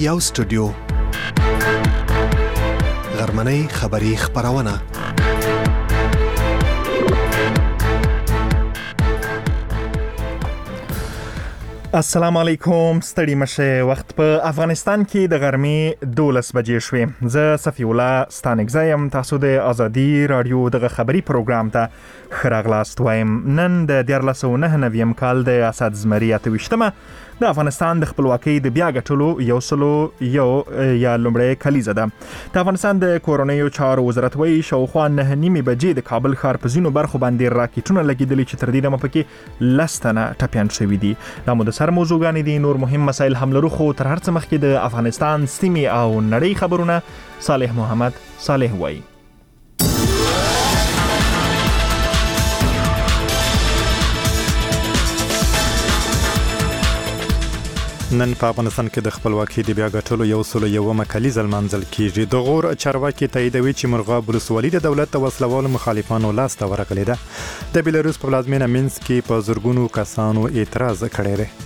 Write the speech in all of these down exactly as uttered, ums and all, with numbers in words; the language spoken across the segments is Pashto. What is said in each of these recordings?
یو سټوډیو غرمنۍ خبری خبرونه. السلام علیکم، ستړي مشه. وخت په افغانستان کې د غرمې دولس بجې شوې. زه صفی الله ستانکزایم، تاسو د ازادي رادیو دغه خبری پروګرام ته ښه راغلاست وایم. نن د دیارلس سوه نهه نوي کال د اسد زمري اته ویشتمه د افغانستان د خپلواکۍ د بیا ګټلو یو سلو یو یا لومړی کلیزه ده. د افغانستان د کورنیو چارو وزارت وایي شاوخوا نهه نیمې بجې د کابل ښار په ځینو برخو باندې راکټونه لګېدلي چې تر دې دمه پکې لس تنه ټپیان شوي دي. دا مو د سر موضوعګانې دي. نور مهم مسایل هم لرو، خو تر هر څه مخکې د افغانستان سیمې او نړۍ خبرونه صالح محمد صالح وایي. نن په افغانستان کې د خپلواکۍ د بیا ګټلو یو سلو یومه کلیزه لمانځل کیږي. د غور چارواکي تاییدوي چې مرغاب ولسوالي د دولت د وسلوالو مخالفانو لاس ته ورغلې ده. د بیلاروس په پلازمینه مینسک کې په زرګونو کسانو اعتراض کړی دی.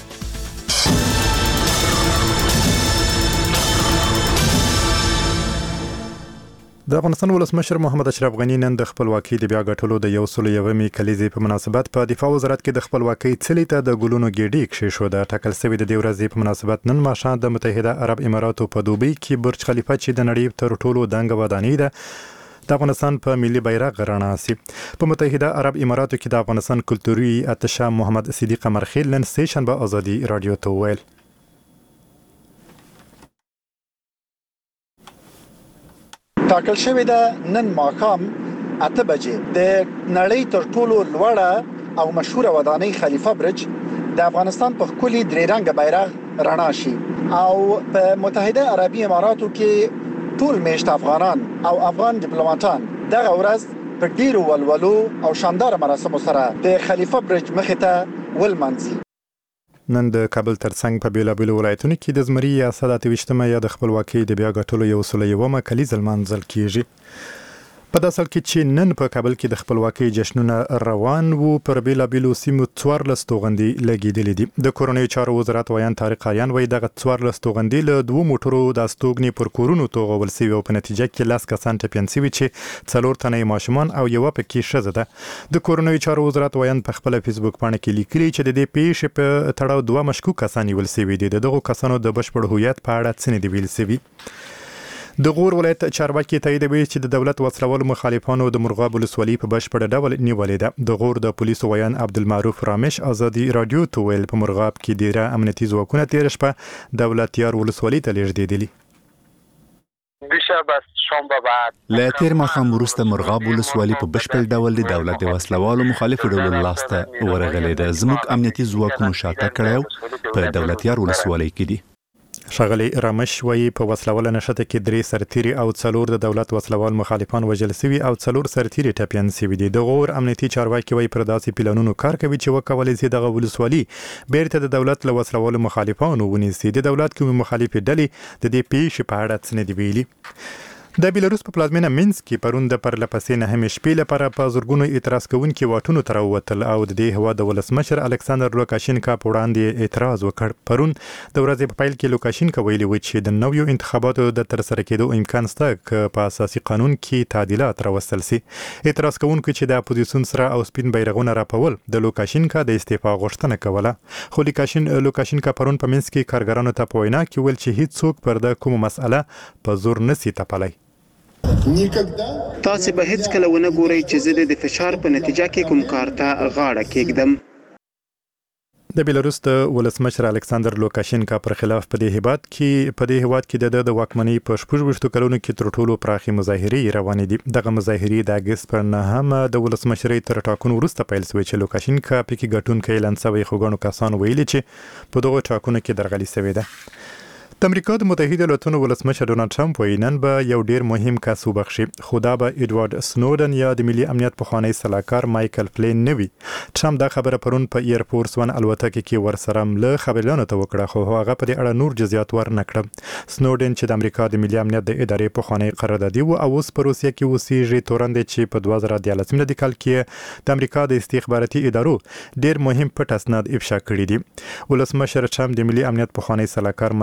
د افغانستان ولسمشر محمد اشرف غنی نن د خپلواکۍ د بیا ګټلو د یو سلو یومې کلیزې په مناسبت په دفاع وزارت کې د خپلواکۍ څلي ته د ګلونو ګېډۍ کښېښوده. ټاکل شوې د دې ورځې په مناسبت نن ماښام د متحده عرب اماراتو په دوبۍ کې برج خلیفه چې د نړۍ تر ټولو دنګه ودانۍ ده د افغانستان په ملي بیرغ رڼا سي. په متحده عرب اماراتو کې د افغانستان کلتوري اتشه محمد صدیق قمرخیل نن سه شنبه ازادي رادیو ته وویل ټاکل شوې ده نن ماښام اته بجې د نړۍ تر ټولو لوړه او مشهوره ودانۍ خلیفه برج د افغانستان په ښکلي درې رنګه بیرغ رڼا شي او په متحده عربي اماراتو کې ټول میشت افغانان او افغان ډیپلوماټان دغه ورځ په ډیرو ولولو او شاندار مراسمو سره د خلیفه برج مخې ته ولمانځي. نن د کابل ترڅنګ په بیلابیلو ولایتونو کې د زمري یا اسد اته ویشتمه یا د خپلواکۍ د بیا ګټلو یو سلو یومه کلیزه لمانځل کیږي. په داسې حال کې چې نن په کابل کې د خپلواکۍ جشنونه روان وو، پر بیلابیلو سیمو څوارلس توغندۍ لګېدلې دي. د کورنیو چارو وزارت ویان طارق آریان وایي دغه څوارلس توغندۍ له دوو موټرو د استوګنې پر کورونو توغول شوي او په نتیجه کې لس کسان ټپیان شوي چې څلور تنه ماشومان او یوه پکې ښځه ده. د کورنیو چارو وزارت ویان په خپل فیسبوک باندې کې لیکلي چې د دې پیښې په تړاو دوه مشکوک کسان نیول شوي دي. دغه کسانو د بشپړ هویت په اړه څه نه دي ویل شوي. د غور ولایت چارواکي تاییدوي چې د دولت وسلوالو مخالفانو د مرغاب ولسوالي په بشپړ ډول نیولې ده. د غور د پولیسو ویان عبدالمعروف رامش ازادي رادیو ته ویل په مرغاب کې ډیره امنیتي ځواکونه تیر شپه دولتیار ولسوالي ته لېږدېدلي. له تیر ماښام وروسته مرغاب ولسوالي په بشپړ ډول د دولت د وسلوالو مخالفو ډلو لاس ته ورغلې ده. زموږ امنیتي ځواکونو شاته کړی په دولتیار ولسوالۍ کې دي. ښاغلی رامش وایي په وسلواله نښته کې درې سرتیري او څلور د دولت وسلوال مخالفان وژل شوي او څلور سرتیري ټپیان شوي دي. د غور امنیتي چارواکي وایي پر داسې پلانونو کار کوي چې وکولی شي دغه ولسوالي بیرته د دولت له وسلوالو مخالفانو ونیسي. د دولت کومې مخالفې ډلې د دې پیښې په اړه څه نه دي ویلي. د بیلاروس په پلازمینه مینسک کې پرون د پرلپسې نهمې شپې لپاره په زرګونو اعتراض کوونکي واټونو ته راووتل او د دې هېواد د ولسمشر الکساندر لوکاشینکا په وړاندې اعتراض وکړ. پرون د ورځې په پیل کې لوکاشینکا ویلي و چې د نویو انتخاباتو د ترسره کېدو امکان شته که په اساسي قانون کې تعدیلات راوستل شي. اعتراض کوونکي چې د اپوزیسیون سره او سپین بیرغونه راپول د لوکاشینکا د استعفا غوښتنه کوله. خو لوکاشینکا پرون په مینسک کې کارګرانو ته په وینا کې ویل چې هیڅوک پر د کومه مسأله په زور نشي تپلی. تاسو به هیڅ کله ونه ګورئ چې زه د فشار په نتیجه کې کوم کار ته غاړه کېږدم. د بیلاروس د ولسمشر الکساندر لوکاشینکا پر خلاف په دې هیواد کې په دې هیواد کې د د واکمنۍ په شپږ ویشتو کلونو کې تر ټولو پراخې مظاهرې روانې دي. دغه مظاهرې د اګست پر نهمه د ولسمشرۍ تر ټاکنو وروسته پیل شوې چې لوکاشینکا پکې ګټونکی اعلان شوی، خو ګڼو کسانو ویلي چې په دغو ټاکنو کې درغلي شوې ده. د امریکا د متحده ایالاتونو ولسمشر ډونالد ټرمپ وایي نن به یو ډیر مهم کس وبخښي، خو دا به ایډوارډ سنوډن یا د ملي امنیت پخوانی سلاکار مایکل فلین نه وي. ټرمپ دا خبره پرون په ایرفورس ون الوتکه کې ورسره له خبريالانو ته وکړه، خو هغه په دې اړه نور جزئیات ورنه کړل. سنوډن چې د امریکا د ملي امنیت د ادارې پخوانی قراردادي و او اوس په روسیه کې اوسېږي، تورن چې په دوه زره دیارلس د کال کې د امریکا د استخباراتي ادارو ډیر مهم پټ اسناد افشا کړي دي. ولسمشر ټرمپ د ملي امنیت پخوانی سلاکار مایکل فلین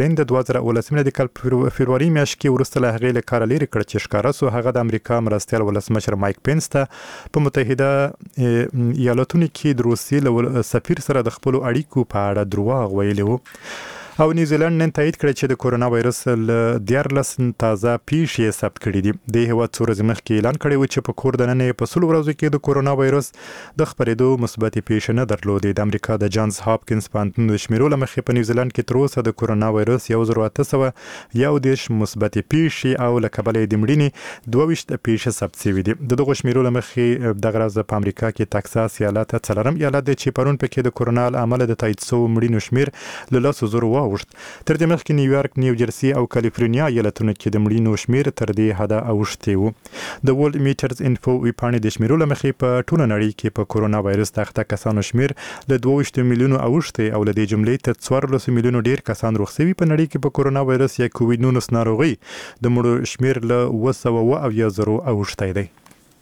فرانکلین د دوه زره ولسمه د کال فبرवरी میاشت کې ورسته له هغې له کار لري کړ چې ښکارا سو هغه د امریکا مرستیال ولسمشر مایک پینس ته په متحده ایالاتونو کې د روسیې له سفیر سره د خپل اړیکو په اړه دروغ ویلي وو. او نیوزیلند نن تایید کړی چې د کورونا وایرس له دیارلس تازه پیښې ثبت کړي دي. د هیواد څو ورځې مخکې اعلان کړی و چې په کور دننه په سلو ورځو کې د کورونا وایرس د خپرېدو مثبتې پیښې نه درلودې. د امریکا د جانز هاپکینز پوهنتون د شمیرو له مخې په نیوزیلند کې تر اوسه د کورونا وایرس یو زر اته سوه یو دېرش مثبتې پیښې او له کبله یې د مړینې دوه ویشت پیښې ثبت شوي دي. د دغو شمیرو له مخې دغه ورځ په امریکا کې تکساس ایالت څلورم ایالت دی چې پرون پکې د کورونا له امله د تایید شوو مړینو شمیر له لسو زرو واوښت. تر دې مخکې نیویارک، نیو جرسي او کالیفورنیا ایالتونو کې د مړینو شمیر تر دې حده اوښتی و. د ورلد میټرز انفو ویبپاڼې د شمیرو له مخې په ټوله نړۍ کې په کورونا وایرس د اخته کسانو شمیر له دوه ویشت میلیونو اوښتی او له دې جملې تر څوارلس میلیونو ډیر کسان روغ شوي. په نړۍ کې په کورونا وایرس یا کووډ نولس ناروغي د مړو شمیر له اوه سوه اوه اویا زرو اوښتی دی.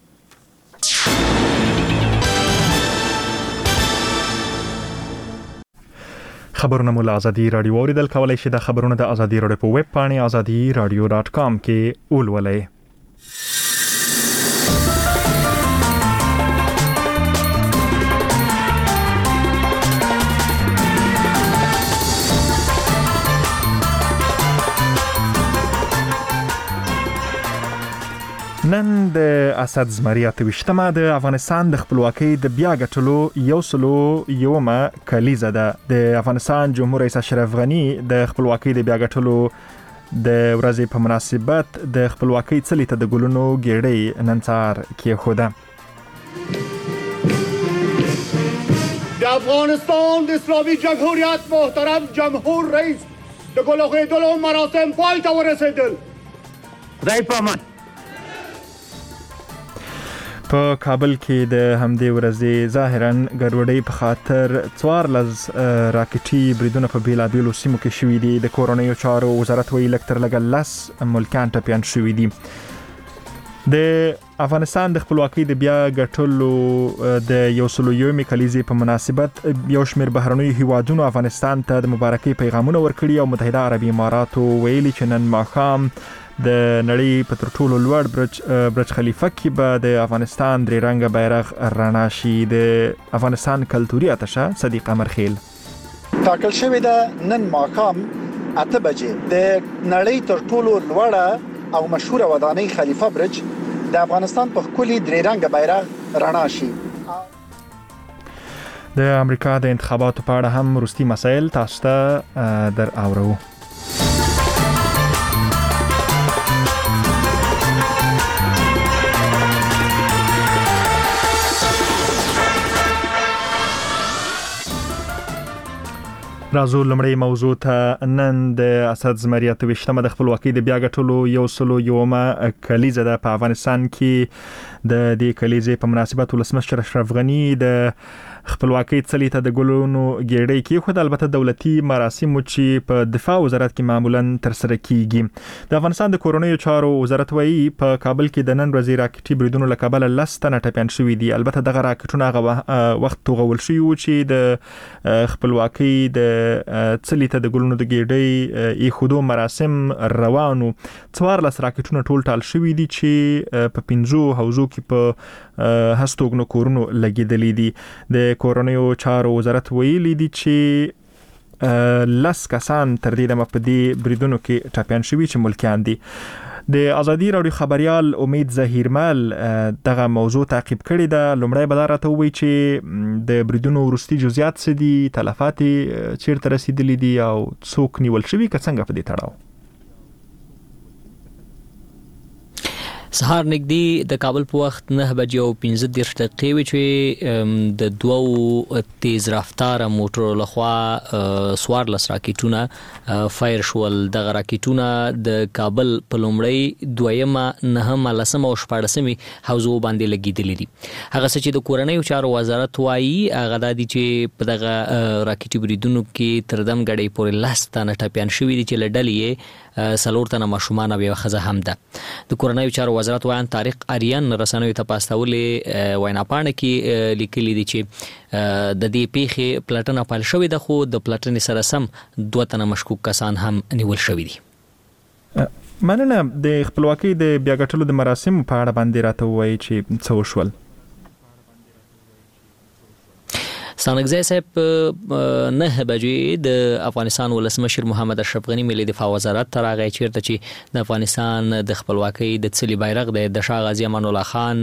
خبرونه مو له ازادي رادیو اوریدل کولای شي. د خبرونه د ازادي رادیو په ویب پاڼې ازادي رادیو ډاټ کام کې ولولئ. نن د اسد زمری اته ویشتمه د افغانستان د خپلواکۍ د بیا ګټلو یو سلو یومه کلیزه ده. د افغانستان جمهور رئیس اشرف غنی د خپلواکۍ د بیا ګټلو د ورځې په مناسبت د خپلواکۍ څلي ته د ګلونو ګېډۍ نن سهار کېښوده. د افغانستان د اسلامي جمهوریت محترم جمهور رئیس د ګل اخیدلو مراسم پای ته ورسېدل. خدای په امان. په کابل کې د همدې ورځې ظاهراً ګډوډۍ په خاطر څوارلس راکټي بریدونه په بیلابیلو سیمو کې شوي دي. د کورنیو چارو وزارت وایي لږ تر لږه لس ملکیان ټپیان شوي دي. د افغانستان د خپلواکۍ د بیا ګټلو د یو سلو یومې کلیزې په مناسبت یو شمېر بهرنیو هیوادونو افغانستان ته د مبارکۍ پیغامونه ورکړي او متحده عربي اماراتو ویلي چې نن ماښام د نړۍ په تر ټولو لوړ برج برج خلیفه کې به د افغانستان درې رنګه بیرغ رڼا شي. د افغانستان کلتوري اتشه صدیق امرخیل ټاکل شوې ده نن ماښام اته بجې د نړۍ تر ټولو لوړه او مشهوره ودانۍ خلیفه برج د افغانستان په ښکلي درې رنګه بیرغ رڼا شي. د امریکا د انتخاباتو په اړه هم وروستي مسایل تاسو ته در اورو. راځو لمړی موضوع ته. نن د اسد زمری اته ویشتمه د خپلواکۍ د بیا ګټلو یو سلو یومه کلیزه ده. په افغانستان کې د دې کلیزې په مناسبت ولسمشر اشرف غنی د خپلواکۍ څلي ته د ګلونو ګېډۍ کېښوده. البته دولتي مراسمو چې په دفاع وزارت کې معمولا ترسره کیږي. د افغانستان د کورنیو چارو وزارت وایي په کابل کې د نن ورځې راکټي بریدونو له کبله لس تنه ټپیان شوي دي. البته دغه راکټونه هغه وخت توغول شوي وو چې د خپلواکۍ د څلي ته د ګلونو د ګېډۍ ایښودو مراسم روانو. څوارلس راکټونه ټول ټال شوي دي چې په پنځو حوزو کې په هستوګنو کورونو لګېدلي دي. د کورنیو چارو وزارت ویلي دي چې لس کسان تر دې دمه په دې بریدونو کې ټپیان شوي چې ملکیان دي. د ازادي رادیو خبريال امید ظهیرمل دغه موضوع تعقیب کړی ده. لومړی به دا راته ووایي چې د بریدونو وروستي جزئیات څه دي، تلفات چیرته رسیدلي دي او څوک نیول شوي که څنګه په دې تړاو. سهار نږدې د کابل په وخت نه بجې او پنځه دېرش دقیقې وې چې د دوو تیز رفتاره موټرو لخوا څوارلس راکټونه فایر شول. دغه راکټونه د کابل په لومړۍ، دویمه، نهمه، لسمه او شپاړسمې حوزو باندې لګېدلي دي. هغه څه چې د کورنیو چارو وزارت وایي هغه دا دي چې په دغه راکټي بریدونو کې تر دم ګړۍ پورې لس تنه ټپیان شوي دي چې له ډلې سلور تنه ماشومان او یو ښځه هم ده. د کورنیو چارو وزارت وایي طارق آریان رسنیو ته پاستولې وینا پاڼه کې لیکلي دي چې د دې پیښې پلټنه پیل شوې ده، خو د پلټنې سره سم دوه تنه مشکوک کسان هم نیول شوي دي. مننه. د خپلواکۍ د بیا ګټلو د مراسمو په اړه باندې راته وایي چې څه وشول. ستانکزی صاحب نه بجې د افغانستان ولسمشر محمد اشرف غنی ملي دفاع وزارت ته راغی چیرته چې د افغانستان د خپلواکۍ د څلي بیرغ د شاه غازي امان الله خان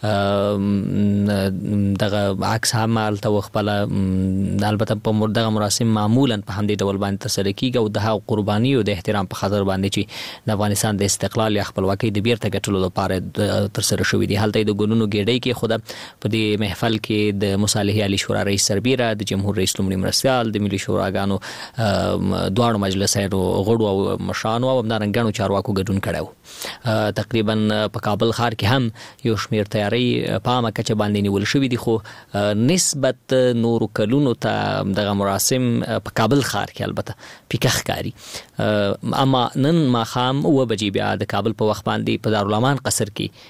دغه عکس هم هلته خپل البته په دغه مراسم معمولا په همدې ډول باندې ترسره کیږي او د هغو قرباني او د احترام په خاطر باندې چې د افغانستان د استقلال یا خپلواکۍ د بیرته ګټلو لپاره ترسره شوې دي. هلته د ګلونو ګېډۍ کې خو په دې محفل کې د مصالحې عالی شورا رئیس سربیره، د جمهور رئیس لومړي مرستیال، د ملي شوراګانو دواړو مجلسونو غړو او مشرانو او همدارنګه چارواکو ګډون کړی. تقریبا په کابل ښار کې هم یو شمېر تیاری په عامه کچه باندې نیول شوي دي، خو نسبت نورو کلونو ته دغه مراسم په کابل ښار کې البته پیکه ښکاري. اما نن ماښام اوه بجې بیا د کابل په وخت باندې په دارالامان قصر کې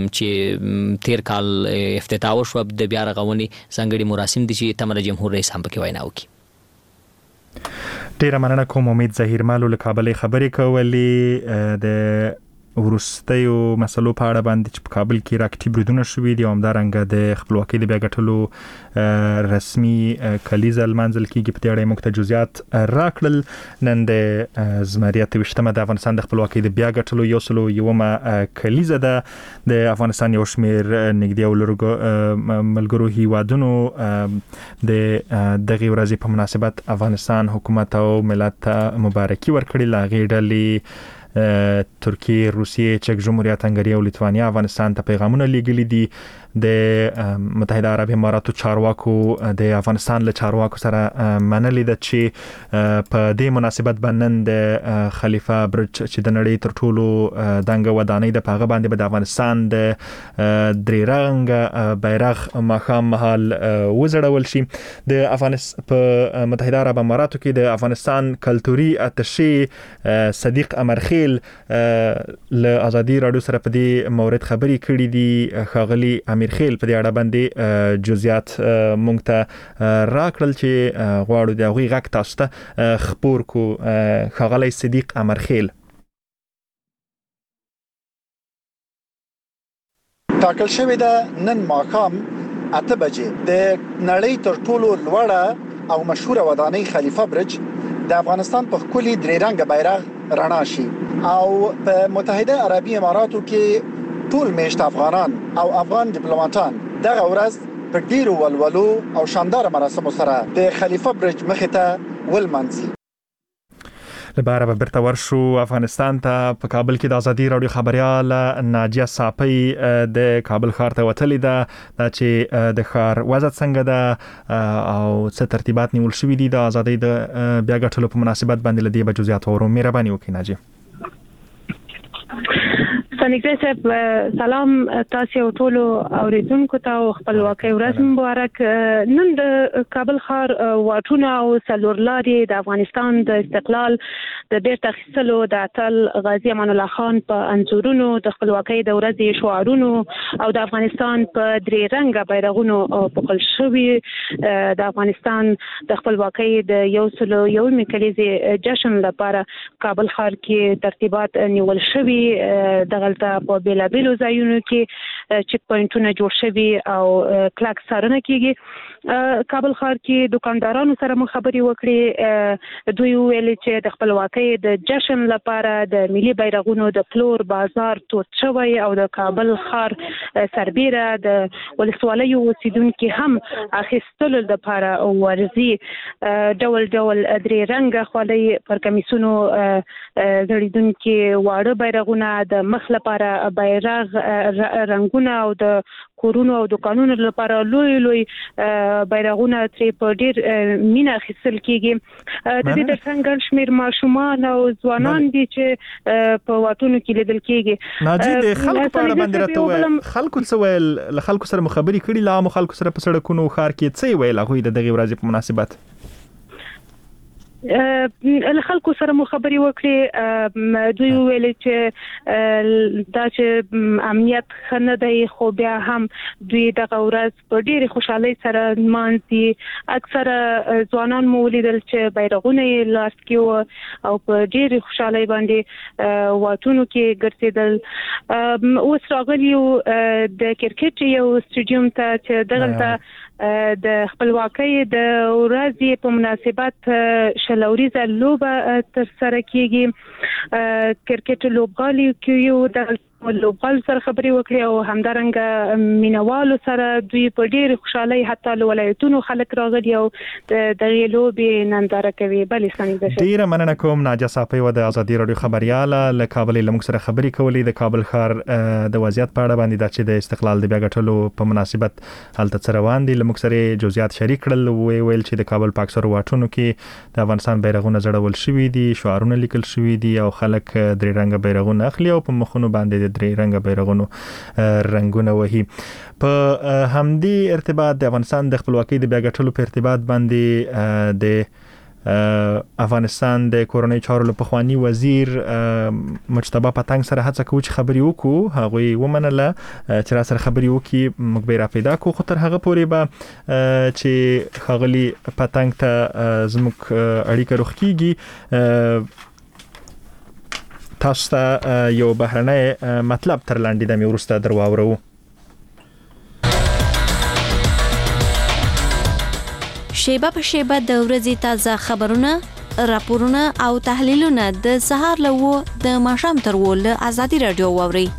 چې تیر کال افتتاح وشوه د بیا رغونې ځانګړي مراسم دي چې تمره جمهور رئیس هم پکې وینا وکړي. ډیره مننه کوم. امید ظهیر مالو له کابل خبرې کولې د ورستیو مسلو په اړه باندې چې په کابل کې راکټي بریدونه شوي دي او همدارنګه د خپلواکۍ د بیا ګټلو رسمي کلیزه لمانځل کېږي. په دې اړه موږ ته جزئیات راکړل. نن د زمري اته ویشتمه د افغانستان د خپلواکۍ د بیا ګټلو یو سلو یومه کلیزه ده. د افغانستان یو شمېر نږدې او ملګرو هیوادونو د دغې ورځې په مناسبت افغانستان حکومت او ملت ته مبارکي ورکړې. له هغې ډلې ترکیه، روسیې، چک جمهوریت، هنګري او لیتوانیا افغانستان ته پیغامونه لیږلي دي. د متحده عرب اماراتو چارواکو د افغانستان له چارواکو سره منلې ده چې په دې مناسبت باندې د خلیفه برج چې د نړۍ تر ټولو دنګه ودانۍ د پاغه باندې به د افغانستان د درې رنګ بیرغ ماښام مهال وزړول شي. د افغانستان په متحده عرب اماراتو کې د افغانستان کلتوري اتشي صدیق امرخیل له ازادي رادیو سره په دې مورد خبرې کړې دي. ښاغلي امیر خیل په دې اړه باندې جزئیات مونږ ته راکړل چې غواړو د هغوی غږ تاسو ته خپور کو. ښاغلی صدیق امرخیل. ټاکل شوې ده نن ماښام اته بجې د نړۍ تر ټولو لوړه او مشهوره ودانۍ خلیفه برج د افغانستان په ښکلي درې رنګه بیرغ رڼا شي او په متحده عربي اماراتو کې ټول میشت افغانان او افغان ډیپلوماټان دغه ورځ په ډیرو ولولو او شاندار مراسمو سره د خلیفه برج مخې ته ولمانځي. لباره به برته ورشو افغانستان ته. په کابل کې د ازادي رادیو خبريال ناجیه صافی د کابل ښار ته وتلې ده دا چې د ښار وضعیت څنګه ده او څه ترتیبات نیول شوي دي د ازادۍ د بیا ګټلو په مناسبت باندې لدی به جزئیات ورو مهرباني وکړئ ناجیه. ستانکزی صاحب سلام تاسو ټولو اوریدونکو ته خپلواکۍ ورځ مبارک. نن د کابل ښار واټونه او څلورلارې د افغانستان د استقلال د بیرته اخیستلو د اتل غازي امان الله خان په انځورونو د خپلواکۍ د ورځې شعارونو او د افغانستان په درې رنګه بیرغونو پوښل شوي. د افغانستان د خپلواکۍ د یو سلو یومې کلیزې جشن لپاره کابل ښار کې ترتیبات نیول شوي. دغلته په بیلابیلو ځایونو کې چک پوینټونه جوړ شوي او کلک څارنه کیږي. کابل ښار کې دکاندارانو سره مو خبرې وکړې. دوی ویل چې د خپلواکۍ د جشن لپاره د ملي بیرغونو د فلور بازار تود شوی او د کابل ښار سربیره د ولسوالیو اوسیدونکو هم اخیستلو لپاره ورزي ډول ډول درې رنګه خولۍ پر کمیسونو زړیدونکو واړه بیرغونه د مخ لپاره بیرغ رنگونه او د کورونو او دکانونو لپاره لوی لوی بیرغونه ترې په ډیر مینه اخیستل کیږي. د دې ترڅنګ شمیر ماشومان او ځوانان دي چې په واټونو کې لیدل کیږي. ناجی د خلکو په اړه باندې راته خلکو څه ویل؟ له خلکو سره مخابري کړي؟ لا مو خلکو سره په سړکونو ښار کې څه ویل هغه د دغه ورځې په مناسبت؟ له خلکو سره مو خبرې وکړې دوی ویل چې دا چې امنیت خنه دی خو بیا هم دوی دغه ورځ په ډېر خوشحالي سره مانځي اکثره ځوانان مو ولیدل چې بیرغونه یې لاس کې او په ډېر خوشحالي باندې واټونو کې ګرځیدل اوس راغلی د کرکټ یو سټیډیوم ته چې دغلته د خپلواکۍ د ورځې په مناسبت شلوريزه لوبه تر سره کیږي کرکټ لوبغالي کیو د لوبغال سره خبرې وکړې او همدارنګه مینوالو سره دوی په ډېر خوشحالي حتی له ولایتونو خلک راغلي او د دغه لوبې ننداره کوي بلې څنګه ده ډیره مننه کوم ناجا صافي و د ازادي رادیو خبرياله له کابل له موږ سره خبرې کولې د کابل ښار د وضعیت په اړه باندې د چې د استقلال د بیا غټلو په مناسبت هلته روان دي له موږ سره جزئیات شریک کړل وی ویل چې د کابل پاک سر واټونو کې د افغانستان بیرغونه زړول شوی دي شعارونه لیکل شوی دي او خلک درې رنګ بیرغونه اخلي او په مخونو باندې درې رنګ بیرغونو رنگونه وهي په همدي ارتباط د افغانستان د خپلواکۍ د بیا غټلو په ارتباط باندې د افغانستان د کورونی چارو په خواني وزیر مجتبی پتنګ سره هڅه کوي چې خبري وکړو هغه ومنله چې را سره خبري وکړي موږ به را پیدا کو خو تر هغه پورې به چې خغلی پتنګ ته زموږ اړیکه روخ کیږي تاسو ته یو بهرنۍ مطلب تر لاندې د میورسته درواورو شیبه په شیبه د ورځې تازه خبرونه راپورونه او تحلیلونه د سهار له و د ماښام تر و له ازادي رادیو واوري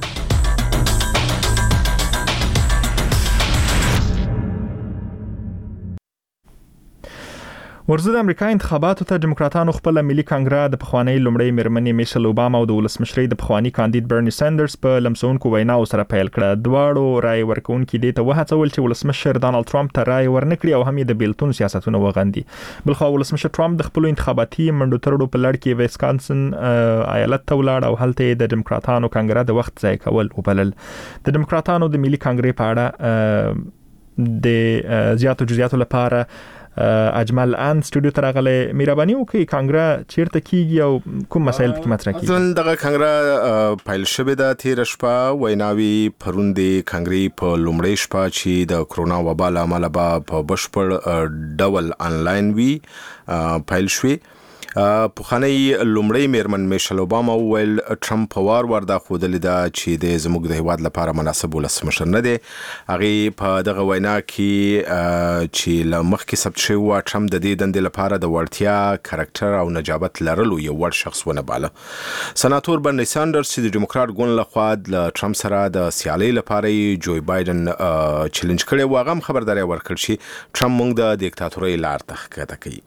ورزه د امریکا انتخاباتو ته دیموکراتانو خپل ملي کانګرس د پخوانی لومړی میرمنې میشل اوباما او د ولسمشرۍ د پخوانی کاندید برني ساندرز په لمسونکو ویناو سره پیل کړه دواړو رای ورکونکو د ته وهڅول چې ولسمشر ډانلډ ټرمپ ته رای ورنکړي او هم د بیلتون سیاستونه وغندي بلخو ولسمشر ټرمپ د خپل انتخاباتي منډو ترړو په لړ کې ویسکانسن ایالت ته ولاړ او هلته د دیموکراتانو کانګرس د وخت ځای کول وبلل د دیموکراتانو د ملي کانګرس په اړه د زیاتو جزئیاتو لپاره اجمل ان سټوډیو ته راغله مهرباني وکړئ کانګرس چیرته کیږي او کوم مسایل پکې مطرح کیږي ځل دغه کانګرس فایل شوه د تیر شپه ویناوي پروندې کانګرس په لومړی شپه چې د کرونا وبا لامل به په بشپړ ډول انلاین وی فایل شوه په خاني لومړی میرمن میشل اوباما ویل ټرمپ وار ور د خودل دا چې د زموږ د هیواد لپاره مناسب ولسمشر نه دی هغه په دغه وینا کې چې لمخ کې ثبت شوی و ټرمپ د دې دند لپاره د ورتیا کریکټر او نجابت لرلو یو ور شخص ونه باله سناتور برني ساندرز چې د دیموکرات ګوند لخوا د ټرمپ سره د سیالي لپاره جوی بایدن چیلنج کړي و هغه خبرداري ورکړ چې ټرمپ موږ د دیکتاتورۍ لار ته ښکته کوي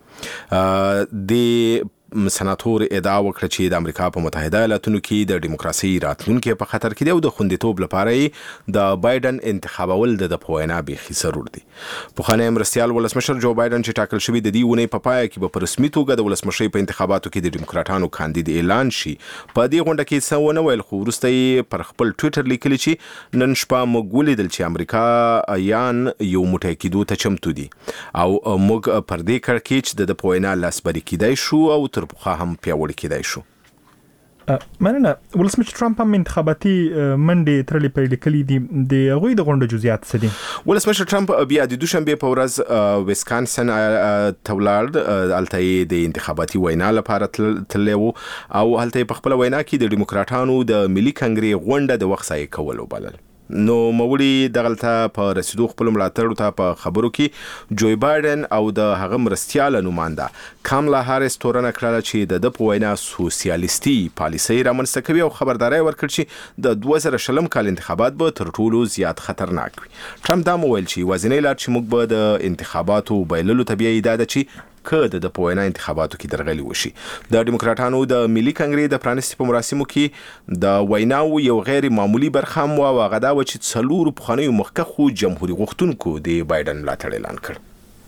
د سناتور ادعا وکړه چې د امریکا په متحده ایالاتونو کې د دیموکراسي راتلونکو په خطر کې دی او د خوندیتوب لپاره د بایدن انتخابول د پوینا به ضروري دي په خانه امرستیال ولسمشر جو بایدن چې ټاکل شوی د دې ونې په پای کې په رسمي توګه د ولسمشرۍ په انتخاباتو کې د دیموکراتانو کاندید اعلان شي په دې غونډه کې څونه ویل خو ورسته پر خپل ټوئیټر لیکلی چې نن شپه موږ ولیدل چې امریکا یان یو موټی کېدو ته چمتو دي او موږ پر دې کړ کې د پوینا لاسبري کېدای شو او تر پخوا هم پیاوړی کېدای شو مننه ولسمشر ټرمپ هم انتخاباتي منډې ترلې پیل کړې دي د هغوی د غونډې جزئیات څه دي ولسمشر ټرمپ بیا د دوشنبه په ورځ ویسکانسن تولارد الته د انتخاباتي وینا لپاره تللی وو او هلته په خپل وینا کې د دیموکراتانو د ملي کانګرس غونډه د وخت ځای کول وبلل نو مولي دغلطه په رسیدو خپل ملاتړ ته په خبرو کې جوی بایدن او د هغه مرستياله نماینده کاملا هاریس تورنه کړل چې د د پوینا سوسیالیستي پالیسي رامنځته کوي او خبرداري ورکړ چې د دوه زره شلم کال انتخابات به تر ټولو زیات خطرناک وي ټرمپ دا ویل چې وزنی لار چې موږ به د انتخاباتو بایللو طبيعي ده چې کده د پوینا انتخاباتو کې درغلي وشي د دیموکراتانو د ملي کانګرس د پرانیستي په مراسمو کې د ویناو یو غیر معمولی برخه مو واغدا و چې څلور په خاني مخکخو جمهوریت غوښتونکو د بایدن ملاتړ اعلان کړ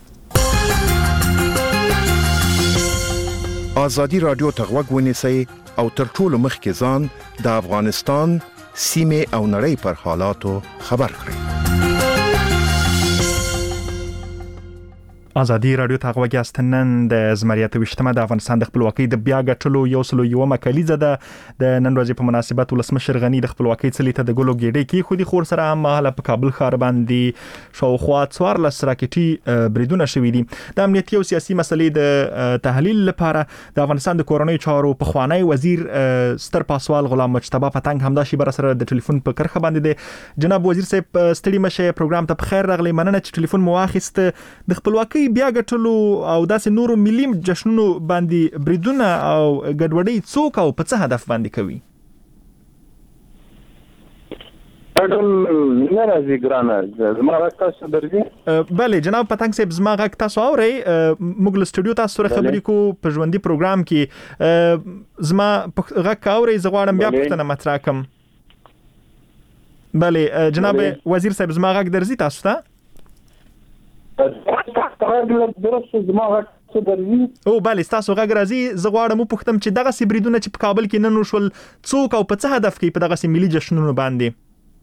ازادي رادیو تغوږ ونیسئ او تر ټولو مخکې ځان د افغانستان سیمه او نړۍ پر حالاتو خبر کړئ ازادي رادیو ته غوږی نن د زمریات وشتمه د افغانستان د خپلواکۍ د بیا غټلو یو سلو یو مکلیزه ده د نن ورځې په مناسبت ولسمشر غنی د خپلواکۍ څلي ته د ګلو ګېډې کې خو دي خور سره هم مهاله په کابل ښار باندې شاوخوا څوار لس راکټي بریدونه شوي دي د امنیتي او سیاسي مسلې د تحلیل لپاره د افغانستان د کورونی چارو په خوانی وزیر ستر پاسوال غلام مجتبی پتنګ همدا شی بر سره د ټلیفون په کرخه باندې دی جناب وزیر صاحب ستړي مشه پروګرام ته په خیر راغلی مننه چې ټلیفون مو واخیست د خپلواکۍ بیا غټلو او داسې نورو ملي جشنونو باندې بریدونه او ګډوډي څوک او په څه هدف باندې کوي اډم نه راځي ګرانه زما غږ تاسو درځي بله جناب پتنګ صاحب زما غږ تاسو اورئ موږ له سټوډیو تاسو سره خبرې کوو په ژوندۍ پروګرام کې زما غږ اورئ زه غواړم بیا پوښتنه مطرح کړم بله جناب وزیر صاحب زما غږ درځي تاسو ته او بله تاسو غږ راځي زه غواړم وپوښتم چې دغه سي بریدونه چې په کابل کې نن وشول څوک او په څه هدف کې په دغه سي ملي جشنونو باندې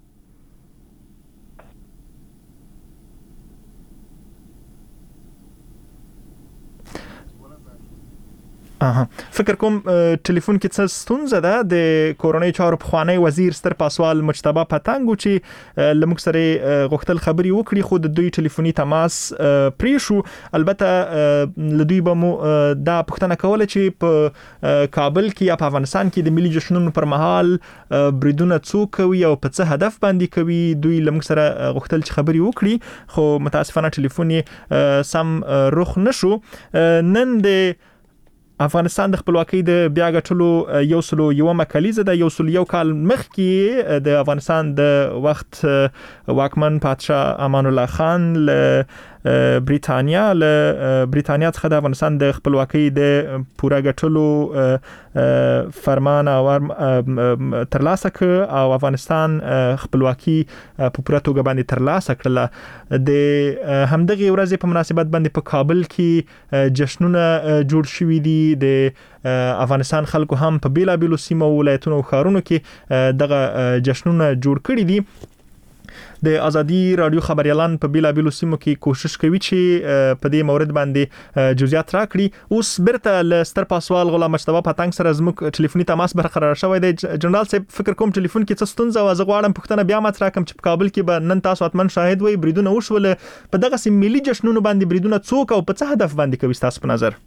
اها فکر کوم ټلیفون کې څه ستونزه ده د کورونی چارو په خوانی وزیر ستر پاسوال مجتبی پتنګ چې لمک سره غوښتل خبري وکړي خو د دوی ټلیفوني تماس پرې شو البته لدوی به مو دا پښتنه کوله چې په کابل کې یا په افغانستان کې د ملي جشنونو پر مهال بریدونه څوک کوي او په څه هدف باندې کوي دوی لمک سره غوښتل چې خبري وکړي خو متاسفانه ټلیفوني سم رخ نشو نن د افغانستان د خپلواکۍ د بیا غټلو یو سلو یو مکلیزه د یو سلو یو کال مخکې د افغانستان د وخت واکمن پادشاه امان الله خان له بریتانیا له بریتانیا څخه د افغانستان د خپلواکۍ د پوره غټلو فرمان او ترلاسه ک او افغانستان خپلواکۍ په پوره توګه باندې ترلاسه کړله د همدغه ورځې په مناسبت باندې په کابل کې جشنونه جوړ شوي دي د افغانستان خلکو هم په بیلا بیلو سیمو ولایتونو او ښارونو کې دغه جشنونه جوړ کړي دي د ازادي رادیو خبريالان په بیلا بیلو سیمو کې کوشش کوي چې په دې مورد باندې جزئیات راکړي اوس برته ل ستر پاسوال غلام مجتبی پتنګ سره زموږ ټلیفوني تماس برقرار شوی دی جنرال صاحب فکر کوم ټلیفون کې څه ستونزه و زه غواړم پښتنه بیا مطرح کوم چې په کابل کې به نن تاسو اتمن شاهد وي بریدونه وشول په دغه سیم ملي جشنونو باندې بریدونه څوک او په څه هدف باندې کوي تاسو په نظر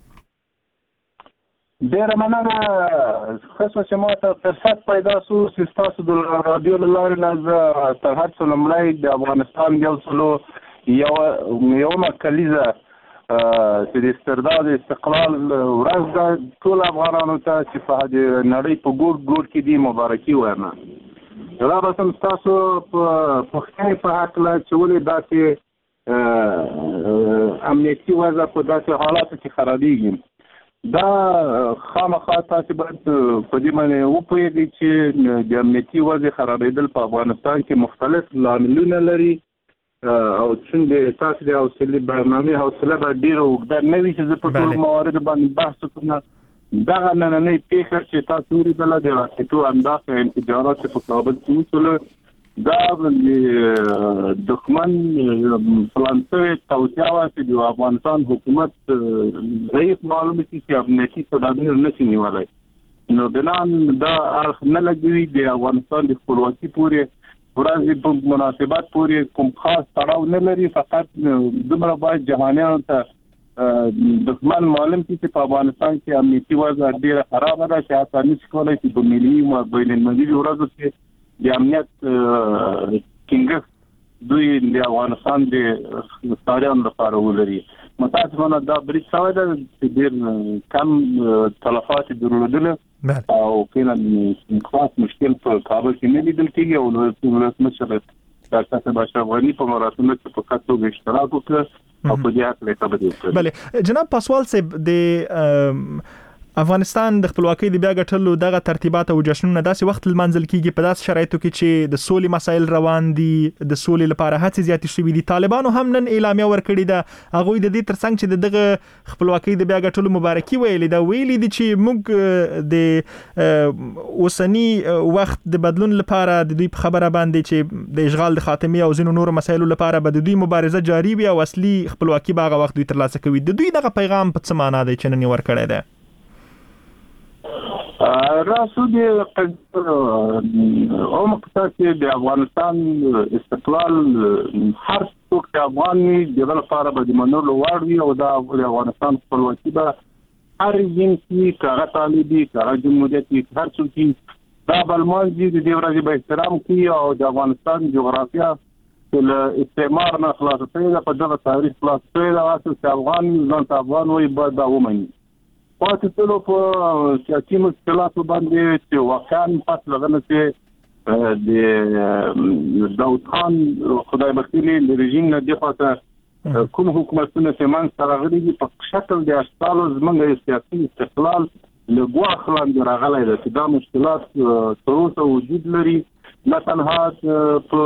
ډیره مننه خاصه چې ما ته فرصت پیدا شو چې تاسو د رادیو لاره نه تر هر څه لمړی د افغانستان یو سلو یو یو مکلیزه چې د استرداد استقلال ورځ ده ټول افغانانو ته چې په نړۍ په ګوټ ګوټ کې دي مبارکي وایم دا به سم تاسو په پښتنې په هکله چې ولې داسې امنیتي وضع په داسې حالاتو کې خرابېږي دا خامخا تاسو باید په دې باندې وپوهیږئ چې د امنیتي وضع خرابېدل په افغانستان کې مختلف لاملونه لري او څنګه تاسو د حوصلې برنامه حوصله به ډیره اوږده نه وي چې زه په ټول موارد باندې بحث وکړم دا نننۍ پیښه چې تاسو ولیدله د راکټو انداز انفجارات په کابل کې وشول دا د دښمن پلانته توسعه وا چې د افغانستان حکومت ضعیف معلومه چې امنیتي تدابیر نشي نیولای نو بنان دا اړخ نه لګوي د افغانستان د خپلواکۍ پورې ورځ په مناسبات پورې کوم خاص تړاو نه لري فقط دومره باید جهانیانو ته دښمن معلوم چې په افغانستان کې امنیتي وضع ډیره خراب ده چې حتی نشي کولای چې په ملي او بین المللي ورځو کې د امنیت ټینګښت دوی د افغانستان د ستاریانو لپاره ولري متاسفانه دا برید شوی ده چې ډېر کم تلفات درلودله او کله خاص مشکل په کابل کې نه لیدل کېږي او ولسمشر ډاکټر صاحب اشرف غني په مراسمو کې په کتو اشتراک وکړ او په دې اړه خبرې وکړې. بله جناب پاسوال صاحب د افغانستان د خپلواکۍ د بیا ګټلو دغه ترتیبات او جشنونه داسې وخت لمانځل کیږي په داسې شرایطو کې چې د سولې مسایل روان دي، د سولې لپاره هڅې زیاتې شوې دي. طالبانو هم نن اعلامیه ورکړې ده، هغوی د دې ترڅنګ چې دغه خپلواکۍ د بیا ګټلو مبارکي ویلې ده، ویلي دي چې موږ د اوسنی وخت د بدلون لپاره د دوی په خبره باندې چې د اشغال د خاتمه او ځینو نورو مسایلو لپاره به د دوی مبارزه جاری وي او اصلي خپلواکي به هغه وخت دوی ترلاسه کوي. د دوی دغه پیغام په څه معنا دی چې نن ورکړی دی؟ راسو د عمق تاسې د افغانستان استقلال هر څوک چې افغان وي دغه لپاره به د منلو وړ وي او دا د افغانستان خپلواکي به هر رژیم کې که هغه طالبي که هغه جمهوریت وي هر څوک دا به لمانځي، د دې ورځې به احترام کوي او د افغانستان جغرافیه چې له استعمار نه خلاصه شوې ده، په دغه تاریخ خلاصه شوې ده، هسې چې افغان ځان ته افغان وایي باید دا ومني. پاتې تلو په سیاسي مشکلاتو باندې چې واقعا پس له هغه نه چې د داود خان خدای بخښلي د رژیم نه دې خواته کوم حکومتونه چې منځته راغلي دي په شکل د اشغالو زموږ سیاسي استقلال له ګواښ لاندې راغلی ده، چې دا مشکلات تر اوسه وجود لري، نه تنها په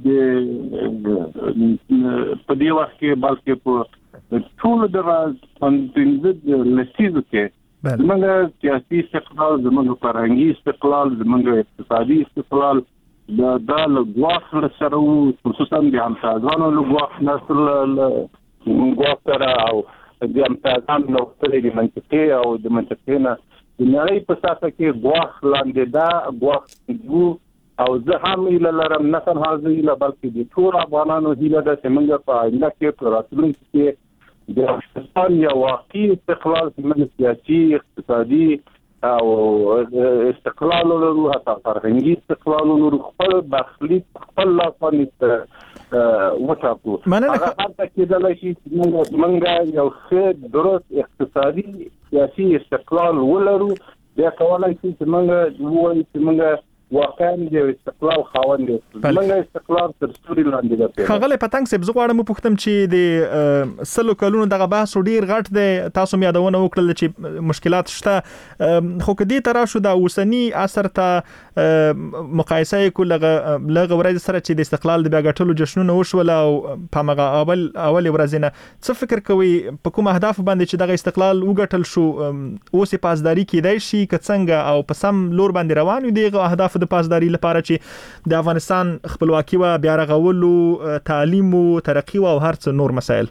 دې وخت کې بلکې په ټول دغه پنځه لسیزو کې زموږ سیاسي استقلال، زموږ فرهنګي استقلال، زموږ اقتصادي استقلال دا د ګواښ سره وو، خصوصا د همسایګانو له ګواښ نه سره ګواښ سره او د همسایګانو له خپلې د منطقې او د منطقې نه د نړۍ په ساحه کې ګواښ لاندې دا ګواښ او زه هم هیله لرم، نه تنها زه هیله بلکې د ټول افغانانو هیله ده چې موږ په آینده کې په راتلونکي کې د افغانستان یو واقعي استقلال زموږ سیاسي، اقتصادي او استقلال ولرو، حتی فرهنګي استقلال ولرو، خپل برخلیک خپل لاس باندې وټاکو. هغه هلته کېدلی شي چې موږ یو ښه درست اقتصادي سیاسي استقلال ولرو، بیا کولی شي چې موږ ووایو چې موږ واقعا د استقلال خاوند دي، موږ استقلال تر ستوري لاندې ده. خغل پتنګ صاحب زه غواړم وپوښتم چې د سلو کلونو دغه بحث ډیر غټ دی، تاسو مې یادونه وکړل چې مشکلات شته، خو کدي تر شو د اوسنی اثر ته مقایسه کو لغه لغه ورځ سره چې د استقلال د بیا ګټلو جشنونه وشول او په مغه اول اول ورځ نه څه فکر کوي په کوم اهداف باندې چې دغه استقلال وګټل شو اوس پاسداري کیدای شي کڅنګ او په سم لور باندې روان دي دغه اهداف د پاسداري لپاره چې د افغانستان خپلواکي و بیا رغولو، تعلیم او ترقی او هر څه نور مسایل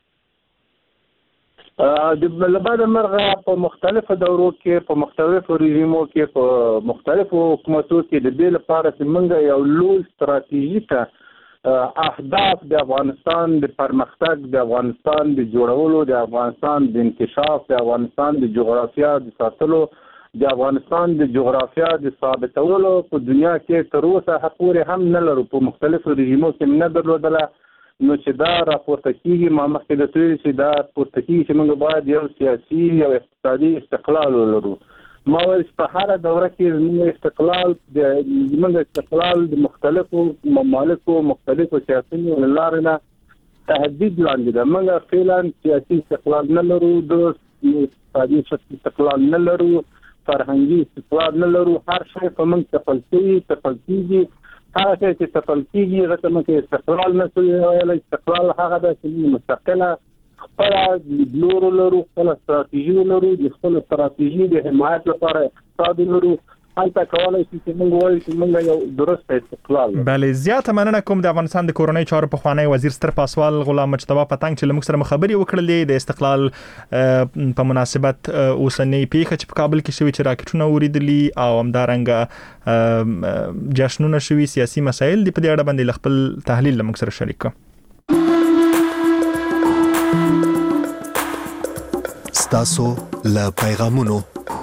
د بلبد مرغه په مختلفو دورو کې، په مختلفو رژیمو کې، په مختلفو حکومتونو کې د دې لپاره چې موږ یو لوی ستراتیژیک اهداف د افغانستان د پرمختګ، د افغانستان د جوړولو، د افغانستان د انکشاف، د افغانستان د جغرافیه د ساتلو، د افغانستان د جغرافیه د ثابتولو په دنیا کې تر اوسه پورې هم نه لرو، په مختلفو رژیمو کې نه درلودله، نو چې دا راپورته کېږي ما مخکې د توی چې دا راپورته کېږي چې موږ باید یو سیاسي او اقتصادي استقلال ولرو. ما وایي چې په هره دوره کې زموږ استقلال د زموږ استقلال د مختلفو ممالکو مختلفو سیاسیونو له لارې نه تهدید لاندې ده. موږ فعلا سیاسي استقلال نه لرو، د اقتصادي استقلال نه لرو، فرهنګي استقلال نه لرو، هر شی په موږ تپل کېږي تپل کېږي هغه چې تپل کېږي هغه ته موږ استقلال نه شو ویلی. استقلال هغه ده چې موږ مستقله خپله لیدلورو لرو، خپله استراتیژي لرو، د خپل استراتیژي د حمایت لپاره اقتصاد لرو، هلته کولای شي چې موږ وایو چې موږ یو درست استقلال لرو. بله، زیاته مننه کوم د افغانستان د کورنۍ چارو پخوانی وزیر ستر پاسوال غلام مجتبی پتنګ چې موږ سره خبرې وکړلې د استقلال په مناسبت اوسنۍ پیښه چې په کابل کې شوې چې راکټونه وریدلي او همدارنګه جشنونه شوي، سیاسي مسایل دي، په دې اړه باندې خپل تحلیل موږ سره شریک کړ. ستاسو له پیغامونو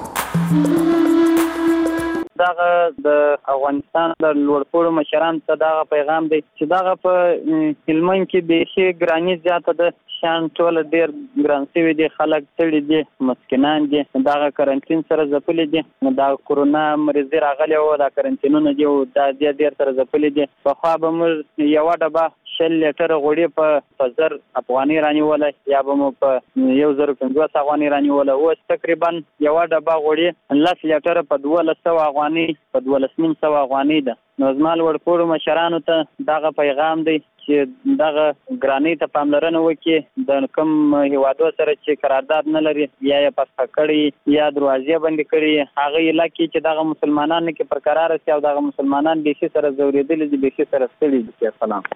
دغه د افغانستان د لوړپوړو مشرانو ته دغه پیغام دی چې دغه په هلمند کې بیخي ګراني زیاته ده، شیان ټول ډېر ګران شوي دي، خلک ستړي دي، مسکینان دي، دغه کرنټین سره ځپلي دي، دا کورونا مریضي راغلی و، دا کرنټینونه دي دا ډېر سره ځپلي دي. پخوا به موږ یوه ډبه شل لیټر غوړي په زر افغاني رانیول یا به مو په یو زر پنځوس افغاني رانیول او تقریبا یو ډبه غوړي لس لیټر په دوه سوه افغاني په دوه نیم سوه افغاني ده. نو زمال ورکوړو مشرانو ته دغه پیغام دی چې دغه ګرانی ته پاملرنه وکړي، د کوم هیوادو سره چې قرارداد نه لري یا یې پسخه کړي یا دروازې بندې کړي هغه علاقې چې دغه مسلمانان کې پر قرار سي او دغه مسلمانان به شي سره زوریدل دي به شي سره ستړي دي. سلام.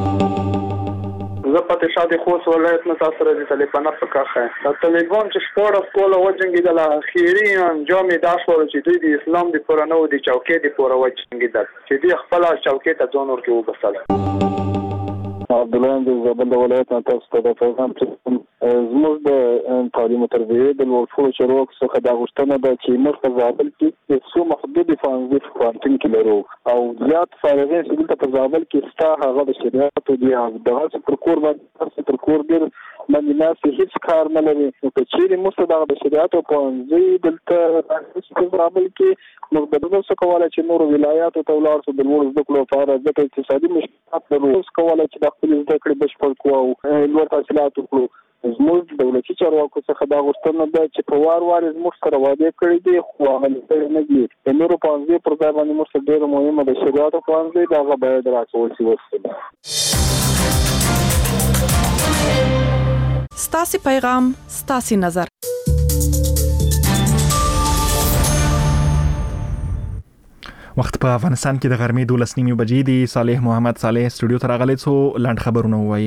زه پته شاده خوست ولایت نه تاسو راځي طالبانه پکاخه د طالبان چې سپورت سکول وجنګیدل اخیری انجام داشور چې دوی د اسلام د پرانو د چوکۍ د پوره وجنګیدل چې دوی خپل چوکۍ ته ځون ورکو وبسل. عبدالله د زابل د ولایت نه تاسو ته د پیغام زموږ د تعلیم او تربیې د ورکوړو چارواکو څخه د غوښتنه ده چې موږ په زابل کې څو محدودې ښوونځي په پوهنتون کې لرو او زیات فارغین چې دلته په زابل کې ستا هغه د شریعت دي او دغه پر کور باندې پر کور ډېر باندې ناس هیڅ کار نه لري. نو که چیرې موږ دغه د شریعت او پوهنځي دلته په زابل کې موږ د دغه څه کولای چې نور ولایاتو ته ولاړ شو د لوړ زده کړو لپاره ځکه اقتصادي مشکلات لرو کولای چې د خپل زده کړې بشپړ کړو او لوړ تحصیلات وکړو. زموږ دولتي چارواکو څخه دا غوښتنه ده چې په وار وار زموږ سره وعده کړې دي خو عملي کړي نه دي. د نورو پوهنځي پر ځای باندې موږ سره ډېره مهمه د شریعت پوهنځي دغه باید راکول شي. وسله ستاسو پیغام ستاسو نظر. وخت په افغانستان کې د غرمې دولس نیمې بجې دي. صالح محمد صالح سټوډیو ته راغلی څو لاند خبرونه وایي.